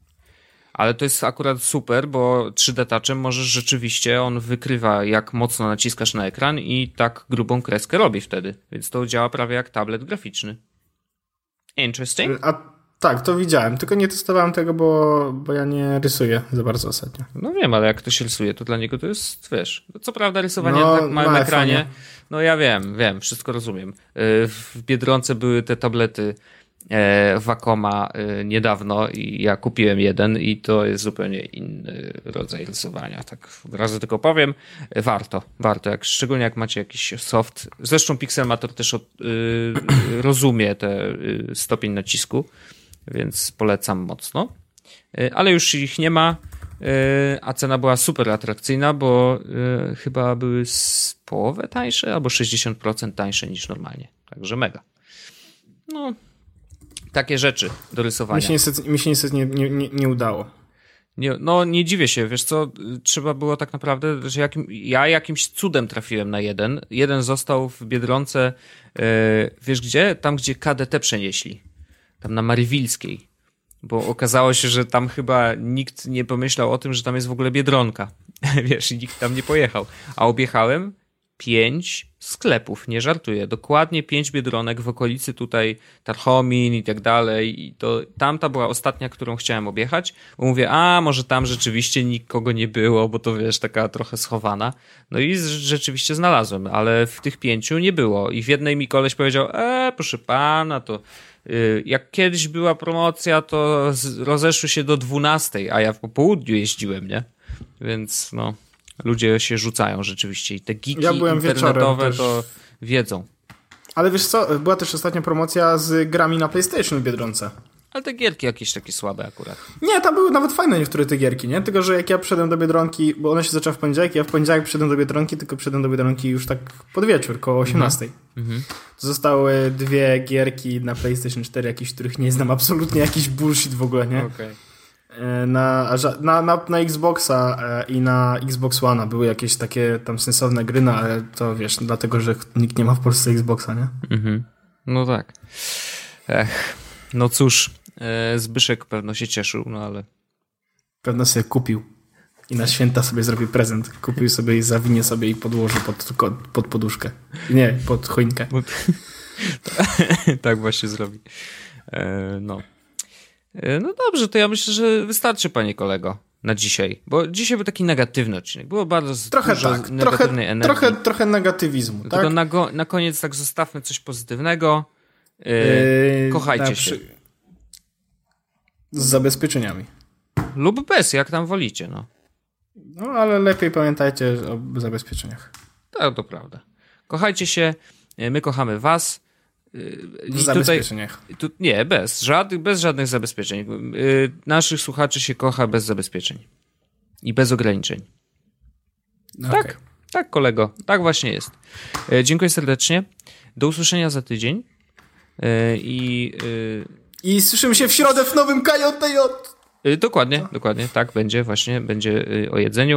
Ale to jest akurat super, bo trzy D Touchem możesz rzeczywiście, on wykrywa jak mocno naciskasz na ekran i tak grubą kreskę robi wtedy. Więc to działa prawie jak tablet graficzny. Interesting. A tak, to widziałem, tylko nie testowałem tego, bo, bo ja nie rysuję za bardzo ostatnio. No wiem, ale jak ktoś rysuje, to dla niego to jest, wiesz, co prawda rysowanie no, na tak małym na ekranie, iPhone'ie. no ja wiem, wiem, wszystko rozumiem. W Biedronce były te tablety e, Wacoma e, niedawno i ja kupiłem jeden i to jest zupełnie inny rodzaj rysowania. Tak od razu tylko powiem, warto, warto, jak, szczególnie jak macie jakiś soft. Zresztą Pixelmator też od, y, rozumie ten y, stopień nacisku, więc polecam mocno. Y, ale już ich nie ma, y, a cena była super atrakcyjna, bo y, chyba były z połowę tańsze albo sześćdziesiąt procent tańsze niż normalnie. Także mega. No, takie rzeczy do rysowania. Mi się niestety, mi się niestety nie, nie, nie, nie udało. Nie, no nie dziwię się, wiesz co, trzeba było tak naprawdę, że jakim, ja jakimś cudem trafiłem na jeden. Jeden został w Biedronce, yy, wiesz gdzie? Tam, gdzie K D T przenieśli. Tam na Marywilskiej. Bo okazało się, że tam chyba nikt nie pomyślał o tym, że tam jest w ogóle Biedronka. Wiesz, i nikt tam nie pojechał. A objechałem pięć sklepów, nie żartuję. Dokładnie pięć Biedronek w okolicy tutaj Tarchomin i tak dalej. I to tamta była ostatnia, którą chciałem objechać. Bo mówię, a może tam rzeczywiście nikogo nie było, bo to wiesz, taka trochę schowana. No i rzeczywiście znalazłem, ale w tych pięciu nie było. I w jednej mi koleś powiedział, e, proszę pana, to yy, jak kiedyś była promocja, to z, rozeszły się do dwunastej, a ja po południu jeździłem, nie? Więc no... Ludzie się rzucają rzeczywiście i te geeki ja byłem internetowe też... to wiedzą. Ale wiesz co, była też ostatnia promocja z grami na PlayStation w Biedronce. Ale te gierki jakieś takie słabe akurat. Nie, tam były nawet fajne niektóre te gierki, nie? Tylko, że jak ja przyszedłem do Biedronki, bo ona się zaczęła w poniedziałek, ja w poniedziałek przyszedłem do Biedronki, tylko przyszedłem do Biedronki już tak pod wieczór, koło osiemnastej. Mm-hmm. To zostały dwie gierki na PlayStation cztery, jakieś, których nie znam absolutnie, jakiś bullshit w ogóle, nie? Okej. Okay. Na, na, na, na Xboxa i na Xbox One były jakieś takie tam sensowne gry, no ale to wiesz, dlatego, że nikt nie ma w Polsce Xboxa, nie? Mhm. No tak. Ech, no cóż, e, Zbyszek pewno się cieszył, no ale... Pewno sobie kupił i na święta sobie zrobił prezent. Kupił sobie i zawinie sobie i podłoży pod, pod poduszkę. Nie, pod choinkę. Tak właśnie zrobi. E, no. No dobrze, to ja myślę, że wystarczy, panie kolego, na dzisiaj. Bo dzisiaj był taki negatywny odcinek. Było bardzo trochę dużo tak, negatywnej trochę, energii. Trochę, trochę negatywizmu, Tylko tak? na, go, na koniec tak zostawmy coś pozytywnego. Yy, kochajcie przy... się. Z zabezpieczeniami. Lub bez, jak tam wolicie, no. No, ale lepiej pamiętajcie o zabezpieczeniach. Tak, to prawda. Kochajcie się, my kochamy was. W zabezpieczeniach. Tutaj, tu, nie, bez, żad, bez żadnych zabezpieczeń. Yy, naszych słuchaczy się kocha bez zabezpieczeń. I bez ograniczeń. Okay. Tak, tak kolego, tak właśnie jest. Yy, dziękuję serdecznie. Do usłyszenia za tydzień. Yy, I, yy... I słyszymy się w środę w nowym K J T J. Dokładnie, Co? dokładnie, tak, będzie właśnie, będzie o jedzeniu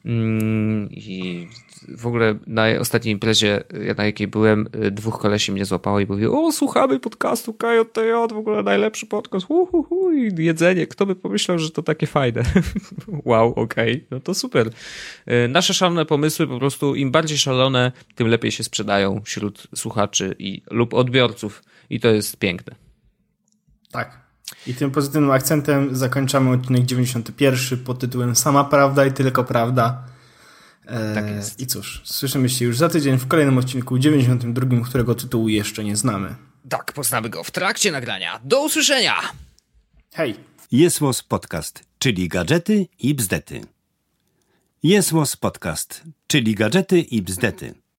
i w ogóle na ostatniej imprezie, na jakiej byłem, dwóch kolesi mnie złapało i mówiło, o, słuchamy podcastu K J T J, w ogóle najlepszy podcast, uhuhu, i jedzenie, kto by pomyślał, że to takie fajne. Wow, okej, okay. No to super. Nasze szalone pomysły po prostu, im bardziej szalone, tym lepiej się sprzedają wśród słuchaczy i lub odbiorców i to jest piękne. Tak. I tym pozytywnym akcentem zakończamy odcinek dziewięćdziesiąty pierwszy pod tytułem Sama prawda i tylko prawda. Eee, tak jest. I cóż, słyszymy się już za tydzień w kolejnym odcinku dziewięćdziesiątym drugim, którego tytułu jeszcze nie znamy. Tak, poznamy go w trakcie nagrania. Do usłyszenia! Hej! Jest Podcast, czyli gadżety i bzdety. Jest Podcast, czyli gadżety i bzdety.